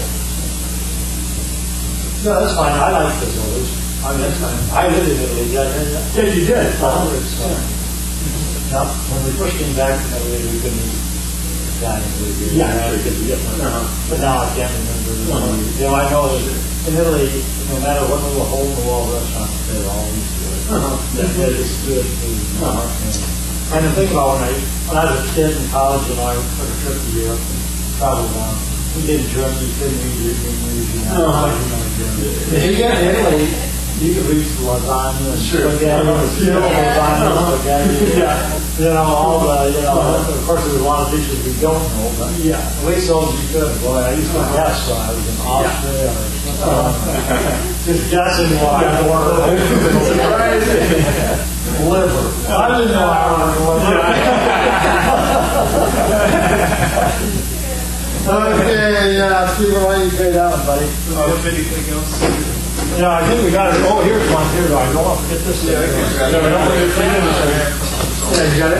[SPEAKER 5] No, that's fine. I like Fazoli's. I mean, that's fine. I lived in Italy. Yeah, yeah, yeah. You did? Uh-huh. Now, when we first came back from Italy, we couldn't eat Italian food. Yeah, because we get one. But now I can't remember. You know, I know that in Italy, no matter what little hole in the wall restaurant, they're always good. That that is good food. And the thing about when I, when I was a kid in college, you know, I took a trip to Europe and traveled around. We did Germany, couldn't eat it, we know, Germany. If you get to Italy, you can reach the lasagna, spaghetti, you know, lasagna, spaghetti. Yeah. You know, all the, you know, of course there's a lot of dishes we don't know, but yeah, at least those you could. Boy, I used to guess when I was in Austria or just guessing what I ordered. Liver. I didn't know I ordered liver. Okay, yeah, Stephen, why don't you pay that one, buddy?
[SPEAKER 8] Uh, if anything else?
[SPEAKER 5] Yeah, I think we got it. Oh, here's one. Here, I don't want to forget this. Yeah,
[SPEAKER 8] No, we don't need to clean it.
[SPEAKER 5] Yeah, you got it?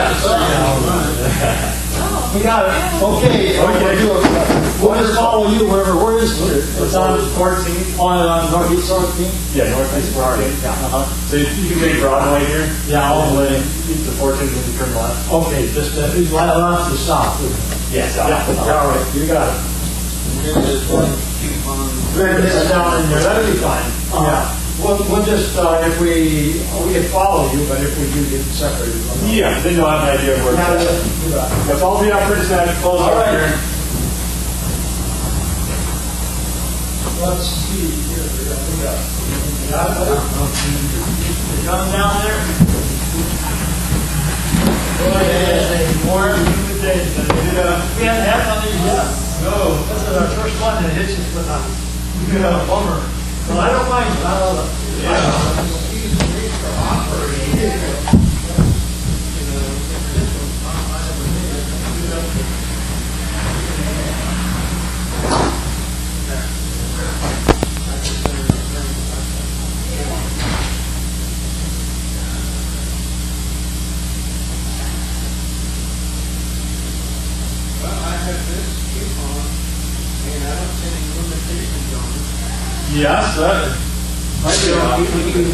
[SPEAKER 5] We got it. Okay. Okay. We'll just follow you wherever. Where is it? It's on fourteenth. On, on Northeast fourteenth?
[SPEAKER 8] Yeah, Northeast fourteenth.
[SPEAKER 5] Uh-huh.
[SPEAKER 8] So you, you can take Broadway here.
[SPEAKER 5] Yeah, all the way.
[SPEAKER 8] Eat the fourteenth and you turn left.
[SPEAKER 5] Okay, just uh, left to south.
[SPEAKER 8] Yes.
[SPEAKER 5] Yeah, all right. You got it. We're this down in there. That'll be fine. Yeah. We'll, we'll just, uh, if we, we can follow you, but if we do get separated.
[SPEAKER 8] Yeah, then you'll have an idea of where
[SPEAKER 5] Now,
[SPEAKER 8] it's at.
[SPEAKER 5] you got it.
[SPEAKER 8] If I'll be out pretty soon, close
[SPEAKER 5] All
[SPEAKER 8] up
[SPEAKER 5] right.
[SPEAKER 8] here.
[SPEAKER 5] Let's see here. We got, we got it. You coming down there? More humid days. We haven't had one of these yet. No. This is our first one that hits us with a yeah, bummer. Well, I don't mind. I love it. Yeah. Yes, that might be an option.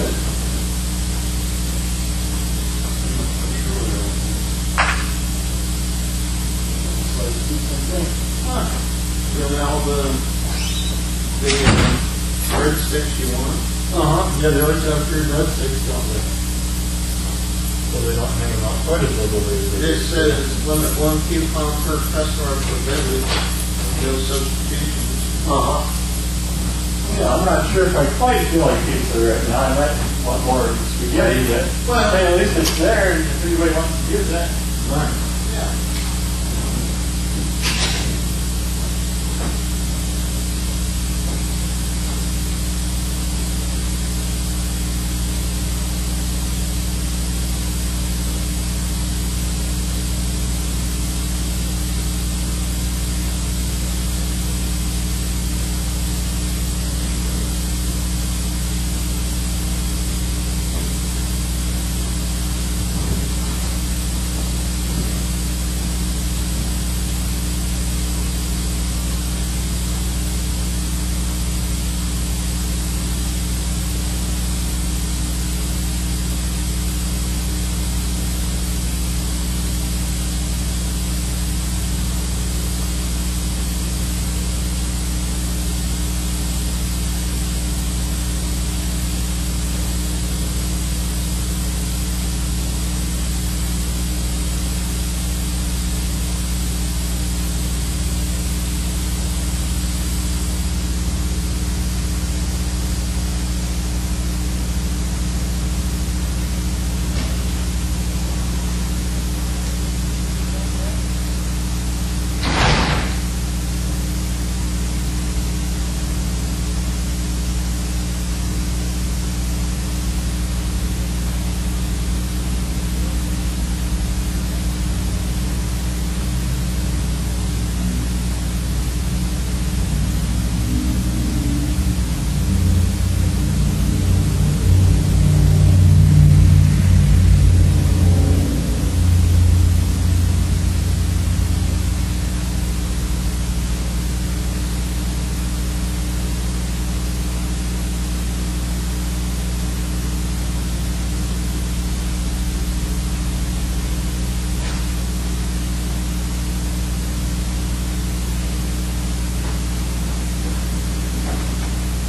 [SPEAKER 5] Huh.
[SPEAKER 8] Really all the, the red sticks you want?
[SPEAKER 5] Uh-huh. Yeah, they always have three red sticks, don't they? So they don't hang them out quite as little.
[SPEAKER 8] It says limit one coupon per customer per visit, no substitutions.
[SPEAKER 5] Uh-huh. Yeah, I'm not sure if I quite feel like pizza right now. I might want more spaghetti, but
[SPEAKER 8] Well,
[SPEAKER 5] hey, at least it's there, and if anybody wants to use that.
[SPEAKER 8] Right.